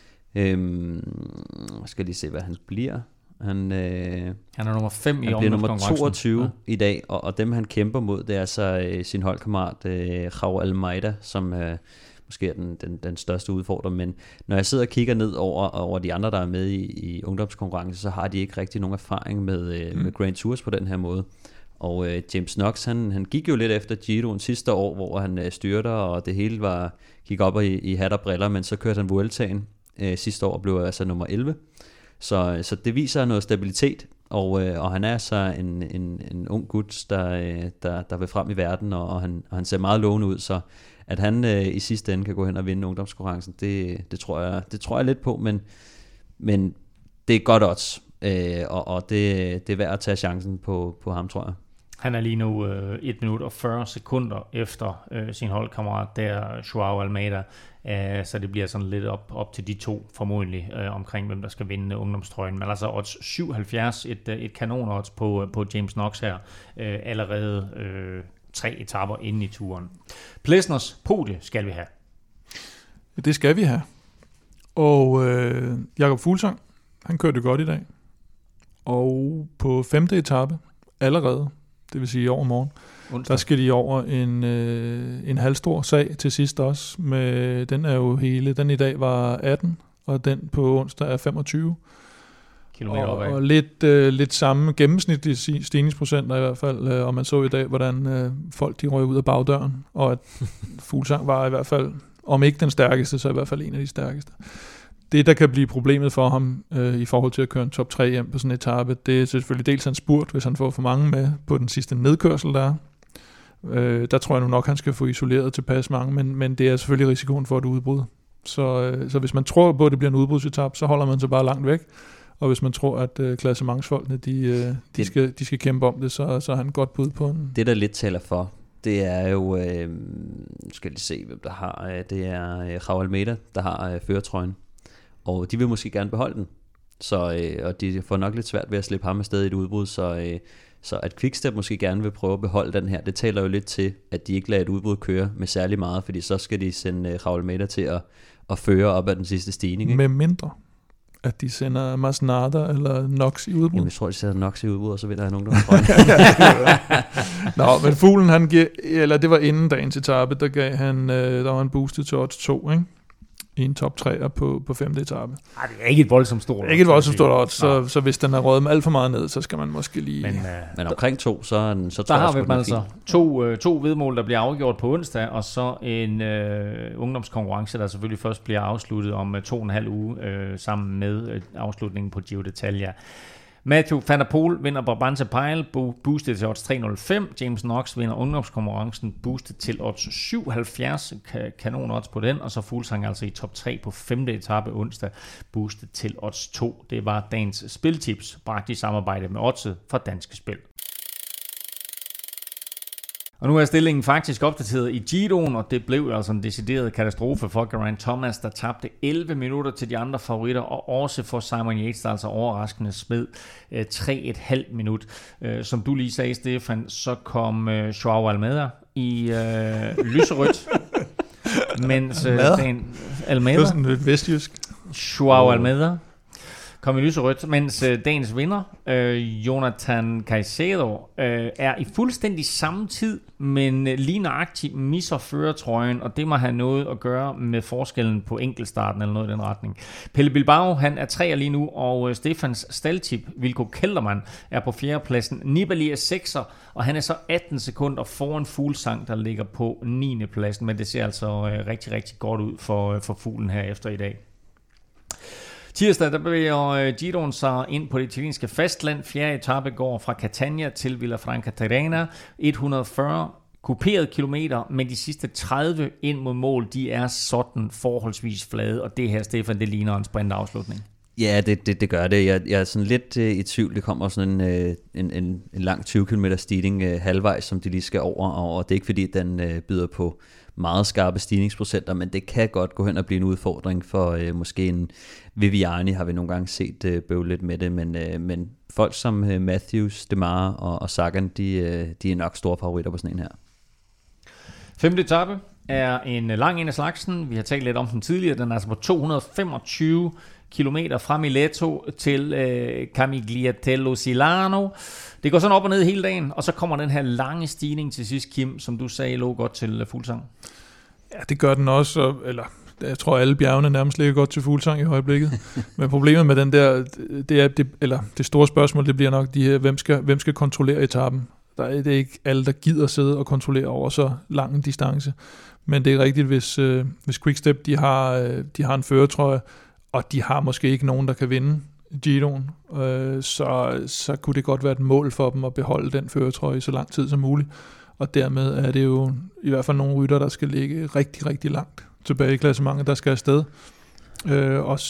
B: Skal lige se, hvad han bliver. Han
A: er nummer 5 i
B: han bliver nummer 22 i dag, og dem han kæmper mod, det er altså sin holdkammerat Raul Almeida, som måske er den største udfordrer. Men når jeg sidder og kigger ned over de andre, der er med i ungdomskonkurrence, så har de ikke rigtig nogen erfaring med Grand Tours på den her måde. Og James Knox, han gik jo lidt efter Giroen sidste år, hvor han styrter, og det hele gik op i hat og briller, men så kørte han Vueltaen sidste år og blev altså nummer 11. Så det viser noget stabilitet, og han er så en ung gut, der vil frem i verden, og han ser meget lovende ud, så at han i sidste ende kan gå hen og vinde ungdomskonkurrencen, det tror jeg lidt på, men det er godt odds, og det er værd at tage chancen på ham, tror jeg.
A: Han er lige nu 1 minut og 40 sekunder efter sin holdkammerat, der Joao Almeida. Så det bliver sådan lidt op til de to formodentlig omkring, hvem der skal vinde ungdomstrøjen. Men altså odds 77, et kanon odds på James Knox her, allerede 3 etaper inde i turen. Plesners podie skal vi have.
C: Det skal vi have. Og Jakob Fuglsang, han kørte godt i dag. Og på 5. etape allerede, det vil sige i overmorgen, der skal de over en halvstor sag til sidst også. Den er jo hele, den i dag var 18, og den på onsdag er 25. Og lidt samme gennemsnitlige stigningsprocenter i hvert fald, og man så i dag, hvordan folk de røg ud af bagdøren, og at Fuglsang var i hvert fald, om ikke den stærkeste, så i hvert fald en af de stærkeste. Det, der kan blive problemet for ham i forhold til at køre en top 3 hjem på sådan en etape, det er selvfølgelig dels hans spurt, hvis han får for mange med på den sidste nedkørsel, der er. Der tror jeg nu nok, han skal få isoleret tilpas mange, men det er selvfølgelig risikoen for et udbrud. Så hvis man tror på, at det bliver en udbrudsetape, så holder man sig bare langt væk. Og hvis man tror, at klassementsfolkene, de skal kæmpe om det, så er han godt bud på en. Det,
B: der lidt taler for, det er jo, skal lige se, hvem der har, det er Raul Almeida, der har førertrøjen. Og de vil måske gerne beholde den. Og de får nok lidt svært ved at slippe ham afsted i et udbrud, så at Quickstep måske gerne vil prøve at beholde den her, det taler jo lidt til, at de ikke lader et udbrud køre med særlig meget, fordi så skal de sende Raul Almeida til at føre op ad den sidste stigning. Ikke?
C: Med mindre, at de sender Masnada eller Knox i udbrud.
B: Jamen, jeg tror, de sender Knox i udbrud, og så vinder han nogen,
C: Nå, men Fuglen, han giver, eller det var inden dagens etape, der var en boostet til odds 2, ikke? I en top 3'er på 5. etape.
A: Det er ikke et voldsomt stort odds.
C: Ikke et voldsomt stort odds, så hvis den er røget med alt for meget ned, så skal man måske lige...
B: Men omkring 2, så tror
A: jeg... Der har vi altså to vedmål, der bliver afgjort på onsdag, og så en ungdomskonkurrence, der selvfølgelig først bliver afsluttet om 2,5 uge, sammen med afslutningen på Giro d'Italia. Mathieu van der Poel vinder Brabantse Pijl, boostet til odds 3,05. James Knox vinder ungdomskonkurrencen, boostet til odds 77. Kanon odds på den. Og så Fuglsang altså i top 3 på 5. etape onsdag, boostet til odds 2. Det var dagens spiltips, bragt i samarbejde med Oddset fra Danske Spil. Og nu er stillingen faktisk opdateret i Giroen, og det blev altså en decideret katastrofe for Geraint Thomas, der tabte 11 minutter til de andre favoritter, og også for Simon Yates, der altså overraskende smed 3,5 minut. Som du lige sagde, Stefan, så kom Joao Almeida i lyserødt, mens
C: Almeida? Det er sådan lidt vestjysk.
A: Joao Almeida kom i lyserødt, mens dagens vinder, Jonathan Caicedo, er i fuldstændig samme tid, men lige nøjagtigt misser førertrøjen, og det må have noget at gøre med forskellen på enkeltstarten eller noget i den retning. Pelle Bilbao, han er 3'er lige nu, og Stefans staldtip, Wilco Kelderman, er på 4. pladsen. Nibali er 6'er, og han er så 18 sekunder foran Fuglsang, der ligger på 9. pladsen, men det ser altså rigtig, rigtig godt ud for Fuglen her efter i dag. Tirsdag, der bevæger Giroen sig ind på det italienske fastland. 4. etape går fra Catania til Villafranca Terrena. 140 kuperede kilometer, men de sidste 30 ind mod mål, de er sådan forholdsvis flade. Og det her, Stefan, det ligner en sprintafslutning.
B: Ja, det gør det. Jeg er sådan lidt i tvivl. Det kommer sådan en lang 20 km stigning halvvejs, som de lige skal over. Og det er ikke fordi, den byder på meget skarpe stigningsprocenter, men det kan godt gå hen og blive en udfordring for måske en Viviani, har vi nogle gange set bøvle lidt med det, men folk som Matthews, Demare og Sagan, de er nok store favoritter på sådan en her.
A: 5. etape er en lang en af slagsen. Vi har talt lidt om den tidligere. Den er altså på 225 kilometer fra Mileto til Camigliatello Silano. Det går sådan op og ned hele dagen, og så kommer den her lange stigning til sidst, Kim, som du sagde, lå godt til Fuglsang.
C: Ja, det gør den også, eller jeg tror alle bjergene nærmest ligger godt til Fuglsang i øjeblikket. Men problemet med den der, det store spørgsmål, det bliver nok de her, hvem skal kontrollere etappen. Det er ikke alle, der gider sidde og kontrollere over så lang en distance. Men det er rigtigt, hvis Quickstep de har en førertrøje, og de har måske ikke nogen, der kan vinde Giroen, så kunne det godt være et mål for dem at beholde den førertrøje i så lang tid som muligt. Og dermed er det jo i hvert fald nogle rytter, der skal ligge rigtig, rigtig langt tilbage i klassementet, der skal afsted. Og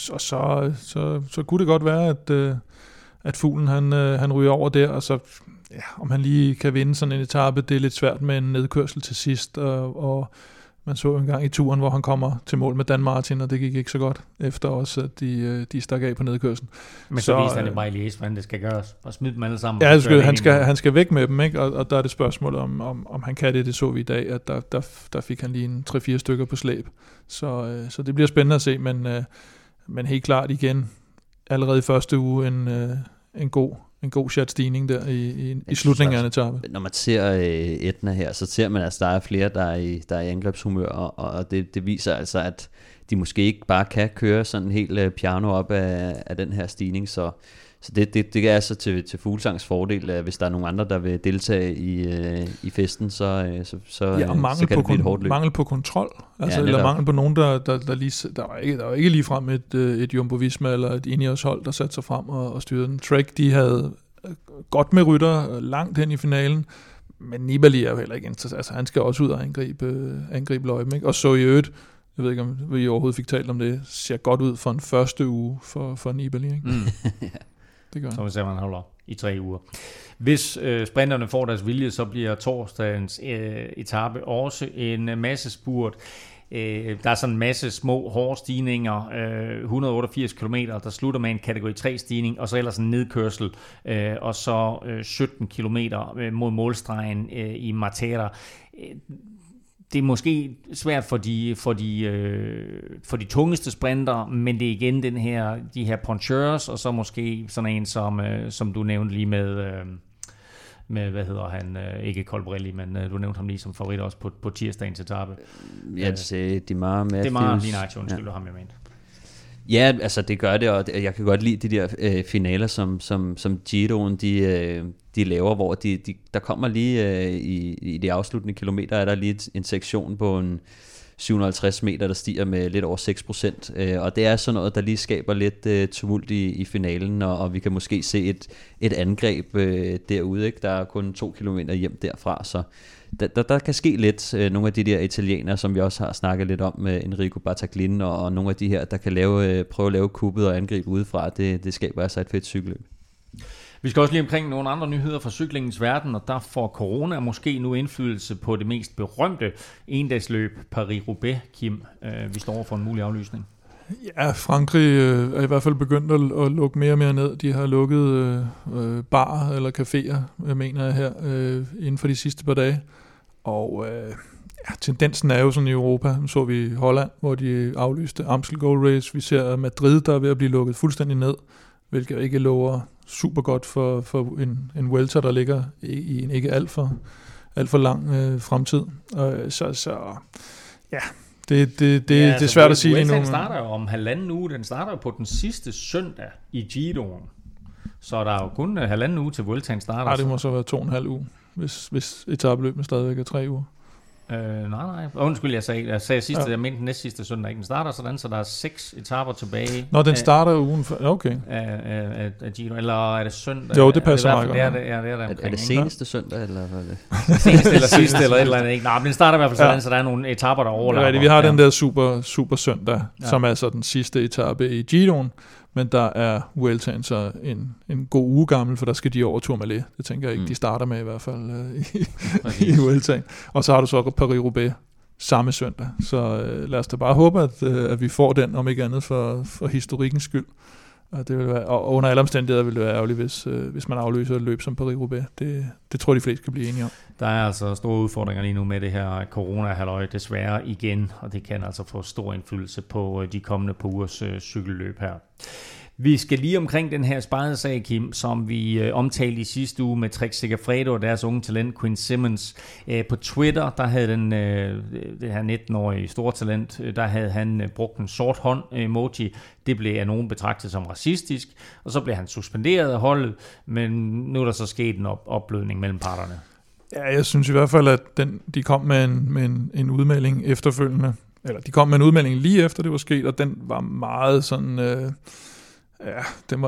C: så kunne det godt være, at Fuglen han ryger over der, og så om han lige kan vinde sådan en etape, det er lidt svært med en nedkørsel til sidst, og man så en gang i turen, hvor han kommer til mål med Dan Martin, og det gik ikke så godt, efter også, at de stak af på nedkørslen.
A: Men så viste han det bare i Liège, hvordan det skal gøres, og smide dem alle sammen.
C: Ja, han skal væk med dem, ikke? Og der er det spørgsmål, om han kan det. Det så vi i dag, at der fik han lige en 3-4 stykker på slæb. Så det bliver spændende at se, men helt klart igen, allerede i første uge, en god chat-stigning der i slutningen af en etape.
B: Når man ser Etna her, så ser man, at der er flere, der er i angrebshumør, og det viser altså, at de måske ikke bare kan køre sådan helt piano op af den her stigning, så det er altså til Fuglsangs fordel, at hvis der er nogen andre, der vil deltage i festen, så kan det blive et hårdt løb. Mangel på
C: kontrol, eller mangel på nogen, der lige... Der var ikke ligefrem et Jumbo Visma eller et Ineos hold, der satte sig frem og styrede den. Trek, de havde godt med rytter langt hen i finalen, men Nibali er jo heller ikke interessant. Altså, han skal også ud og angribe løjpen, ikke? Og så i øvrigt, jeg ved ikke, om vi overhovedet fik talt om det, ser godt ud for en første uge for Nibali, ikke?
A: Så vi ser, man holder i 3 uger. Hvis sprinterne får deres vilje, så bliver torsdagens etape også en masse spurt. Der er sådan en masse små hårde stigninger, 188 km, der slutter med en kategori 3 stigning, og så ellers en nedkørsel, og så 17 km mod målstregen i Matera. Det er måske svært for de tungeste sprinter, men det er igen de her puncheurs, og så måske sådan en som du nævnte lige med hvad hedder han, ikke Colbrelli, men du nævnte ham lige som favorit også på tirsdagens etape.
B: Ja, det er Demare Matthews.
A: Demare lige nøjagtigt, undskyld, ham jeg mente.
B: Ja, altså det gør det, og jeg kan godt lide de der finaler, som Giroen de laver, hvor der kommer lige i de afsluttende kilometer, er der lige en sektion på en 750 meter, der stiger med lidt over 6%, og det er sådan noget, der lige skaber lidt tumult i finalen, og vi kan måske se et angreb derude, ikke? Der er kun 2 kilometer hjem derfra, så der kan ske lidt. Nogle af de der italienere, som vi også har snakket lidt om, med Enrico Battaglin, og nogle af de her, der kan prøve at lave kuppet og angribe udefra, det skaber altså et fedt cykelløb.
A: Vi skal også lige omkring nogle andre nyheder fra cyklingens verden, og der får corona måske nu indflydelse på det mest berømte endagsløb, Paris-Roubaix, Kim. Vi står over for en mulig aflysning.
C: Ja, Frankrig er i hvert fald begyndt at lukke mere og mere ned. De har lukket barer eller caféer, mener jeg her, inden for de sidste par dage. Og tendensen er jo sådan i Europa. Så vi i Holland, hvor de aflyste Amstel Gold Race. Vi ser Madrid, der er ved at blive lukket fuldstændig ned, hvilket ikke lover super godt for en Vuelta, der ligger i en ikke alt for lang fremtid. Så ja, det er svært at sige lige nu.
A: Den starter jo om 1,5 uge. Den starter jo på den sidste søndag i Giroen. Så der er jo kun 1,5 uge til Vueltaen starter.
C: Det må så være 2,5 uge, hvis etapeløbet stadigvæk er 3 uger.
A: Nej. Undskyld, jeg sagde sidste, jeg mente den næste sidste søndag. Den starter sådan, så der er 6 etaper tilbage.
C: Når den starter ugen før, okay.
A: Af Giro, eller er det søndag?
C: Jo, det passer meget godt.
B: Er det seneste søndag, eller hvad er det?
A: Seneste eller sidste, eller et eller andet, ikke? Nej, men den starter i hvert fald sådan, så der er nogle etaper, der overlapper.
C: Vi har den der super søndag, som er så den sidste etape i Giroen. Men der er Vueltaen så en god uge gammel, for der skal de over Tourmalet. Det tænker jeg ikke, de starter med i hvert fald i Vueltaen. Og så har du så Paris-Roubaix samme søndag. Så lad os da bare håbe, at vi får den, om ikke andet for historikkens skyld. Og, det vil være, og under alle omstændigheder vil det være ærgerligt, hvis man afløser et løb som Paris-Roubaix. Det tror jeg, de fleste kan blive enige om.
A: Der er altså store udfordringer lige nu med det her corona-halløj, desværre igen, og det kan altså få stor indflydelse på de kommende par ugers cykelløb her. Vi skal lige omkring den her spejlsag, Kim, som vi omtalte i sidste uge med Trek Segafredo og deres unge talent, Quinn Simmons. På Twitter, der havde det her 19-årige stortalent, der havde han brugt en sort hånd-emoji. Det blev af nogen betragtet som racistisk, og så blev han suspenderet af holdet, men nu er der så sket en opblødning mellem parterne.
C: Ja, jeg synes i hvert fald, at de kom med en udmelding efterfølgende. Eller de kom med en udmelding lige efter det var sket, og den var meget sådan... den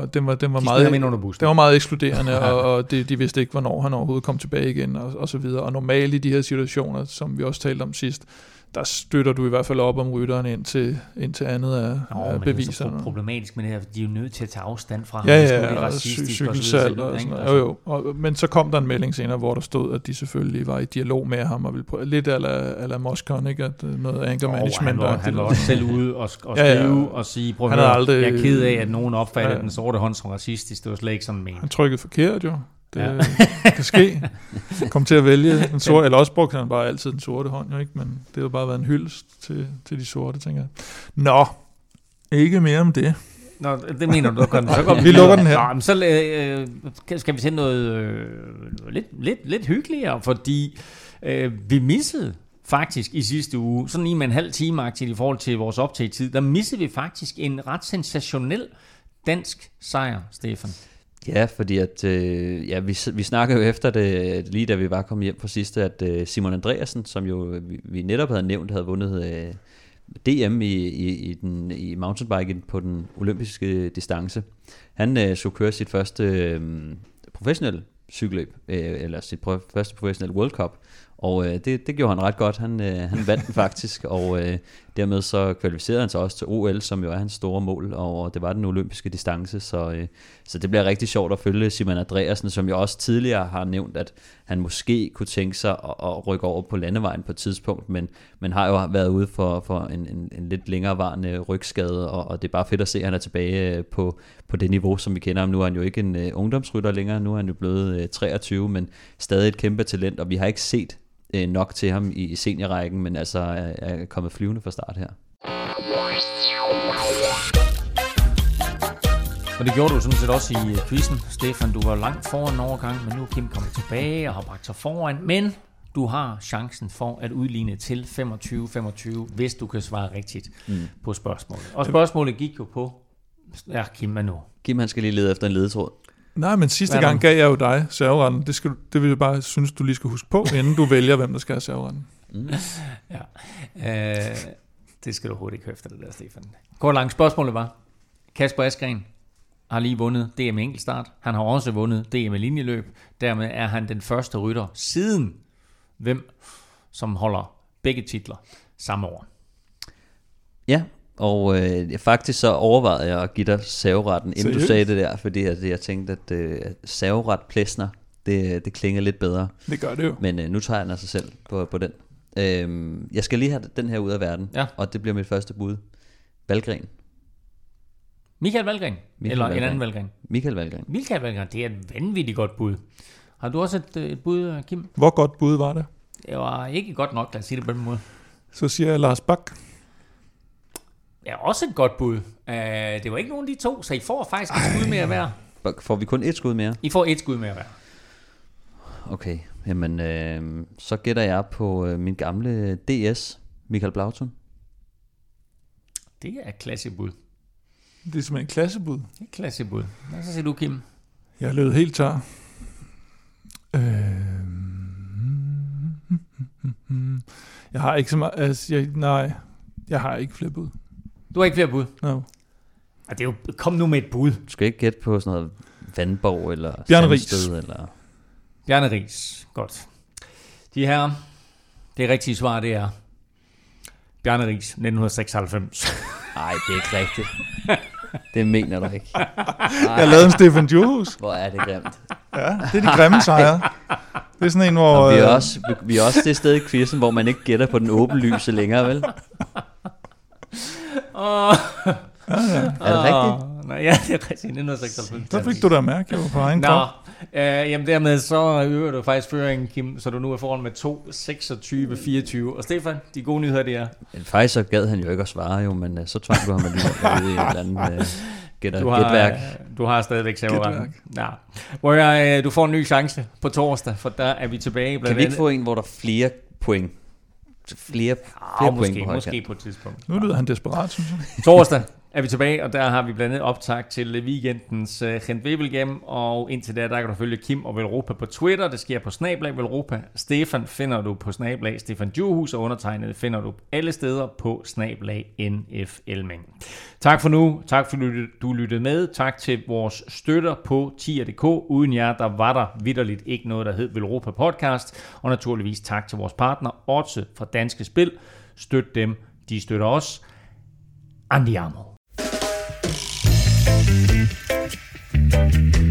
C: var meget ekskluderende, og de vidste ikke, hvornår han overhovedet kom tilbage igen, og så videre. Og normalt i de her situationer, som vi også talte om sidst, der støtter du i hvert fald op om rytteren ind til andet af beviserne. Det er
A: problematisk med det her, de er jo nødt til at tage afstand fra ham.
C: Ja, og cykelsalg og sådan noget. Jo. Men så kom der en melding senere, hvor der stod, at de selvfølgelig var i dialog med ham, og ville prøve lidt ala Moscon, ikke? At noget anger management.
A: Han var også selv ude og skrive og sige, prøv at høre, jeg er ked af, at nogen opfatter den sorte hånd som racistisk. Det var slet ikke sådan ment.
C: Han trykkede forkert jo. Det kan ske. Kom til at vælge den sorte, eller også brugte han bare altid den sorte hånd, jo ikke? Men det har bare været en hyldest til de sorte, tænker jeg. Nå, ikke mere om det.
A: Nå, det mener du, så
C: vi lukker den her.
A: Nå, men så skal vi til noget lidt hyggeligere, fordi vi missede faktisk i sidste uge, sådan lige med en halv time i forhold til vores optagetid, der missede vi faktisk en ret sensationel dansk sejr, Stefan.
B: Ja, fordi at vi snakkede jo efter det, lige da vi var kommet hjem på sidste, at Simon Andreasen, som jo vi netop havde nævnt, havde vundet DM i mountainbiken på den olympiske distance. Han skulle køre sit første professionelle cykelløb, eller sit første professionelle World Cup, og det gjorde han ret godt. Han vandt den faktisk, og dermed så kvalificerede han sig også til OL, som jo er hans store mål, og det var den olympiske distance, så det bliver rigtig sjovt at følge Simon Andreasen, som jo også tidligere har nævnt, at han måske kunne tænke sig at rykke over på landevejen på et tidspunkt, men har jo været ude for en lidt længerevarende rygskade, og det er bare fedt at se, at han er tilbage på det niveau, som vi kender ham. Nu er han jo ikke en ungdomsrytter længere, nu er han jo blevet 23, men stadig et kæmpe talent, og vi har ikke set nok til ham i seniorrækken, men altså er kommet flyvende fra start her.
A: Og det gjorde du sådan set også i quizzen, Stefan. Du var langt foran en overgang, men nu er Kim kommet tilbage og har bragt sig foran. Men du har chancen for at udligne til 25-25, hvis du kan svare rigtigt på spørgsmålet. Og spørgsmålet gik jo på, Kim er nu. Kim,
B: han skal lige lede efter en ledetråd.
C: Nej, men sidste gang gav jeg jo dig serveretten. Det vil jeg bare synes, du lige skal huske på, inden du vælger, hvem der skal have serveretten.
A: Det skal du hurtigt ikke høre efter det der, Stefan. Kort langt spørgsmålet var, Kasper Asgreen har lige vundet DM i enkeltstart. Han har også vundet DM i linjeløb. Dermed er han den første rytter siden hvem, som holder begge titler samme år.
B: Ja, Og faktisk så overvejede jeg at give dig serveretten, inden du sagde det der, fordi jeg tænkte, at serveret Plesner, det klinger lidt bedre.
C: Det gør det jo.
B: Men nu tager jeg den af sig selv på den. Jeg skal lige have den her ud af verden, og det bliver mit første bud. Valgren.
A: Michael Valgren? Eller en anden Valgren?
B: Michael Valgren.
A: Michael Valgren, det er et vanvittigt godt bud. Har du også et bud, Kim?
C: Hvor godt bud var det?
A: Det var ikke godt nok, lad os sige det på den måde.
C: Så siger jeg Lars Bak.
A: Ja, også et godt bud. Det var ikke nogen af de to, så I får faktisk et skud mere hver.
B: Får vi kun et skud mere?
A: I får et skud mere hver.
B: Okay, jamen så gætter jeg på min gamle DS, Michael Blautun.
A: Det er et klassebud.
C: Det er simpelthen en klassebud.
A: Det er et klassebud. Hvad så siger du, Kim?
C: Jeg lød helt tør. Jeg har ikke så meget... Altså, jeg har ikke flere bud.
A: Du har ikke flere bud?
C: No.
A: Det er jo, kom nu med et bud.
B: Du skal ikke gætte på sådan noget Vandborg eller
C: Bjarne Riis.
B: Sandsted eller...
A: Bjarne Riis. Godt. De her, det rigtige svar, det er Bjarne Riis, 1996.
B: Nej, det er ikke rigtigt. Det mener du ikke.
C: Jeg lavede en Stefan Djurhus.
B: Hvor er det grimt.
C: Ja, det er de grimme sejre. Det er sådan en, hvor...
B: Vi er også det sted i quizzen, hvor man ikke gætter på den åbenlyse længere, vel? Er det rigtigt?
A: Nej, ja, det er rigtigt. 1996.
C: Så fik du da mærke på egen krop.
A: Jamen dermed så øger du faktisk føringen, Kim, så du nu er foran med 2-26-24. Og Stefan, de gode nyheder, det er...
B: Faktisk så gad han jo ikke at svare jo, men så tvang du ham alligevel ud i et eller andet gætværk.
A: Du har stadigvæk serveretten. Ja. Du får en ny chance på torsdag, for der er vi tilbage.
B: Kan vi ikke få en, hvor der er flere point? Flere point på
A: måske på et tidspunkt.
C: Nu lyder han desperat, synes jeg.
A: Torsdag er vi tilbage, og der har vi blandt andet optag til weekendens Gent Wevelgem, og indtil der kan du følge Kim og Velropa på Twitter. Det sker på @Velropa. Stefan finder du på @Stefan Djurhus, og undertegnet finder du alle steder på @NFElming. Tak for nu. Tak for du lyttede med. Tak til vores støtter på tier.dk. Uden jer, der var der vitterligt ikke noget, der hed Velropa Podcast. Og naturligvis tak til vores partner, Odds fra Danske Spil. Støt dem, de støtter os. Andiamo.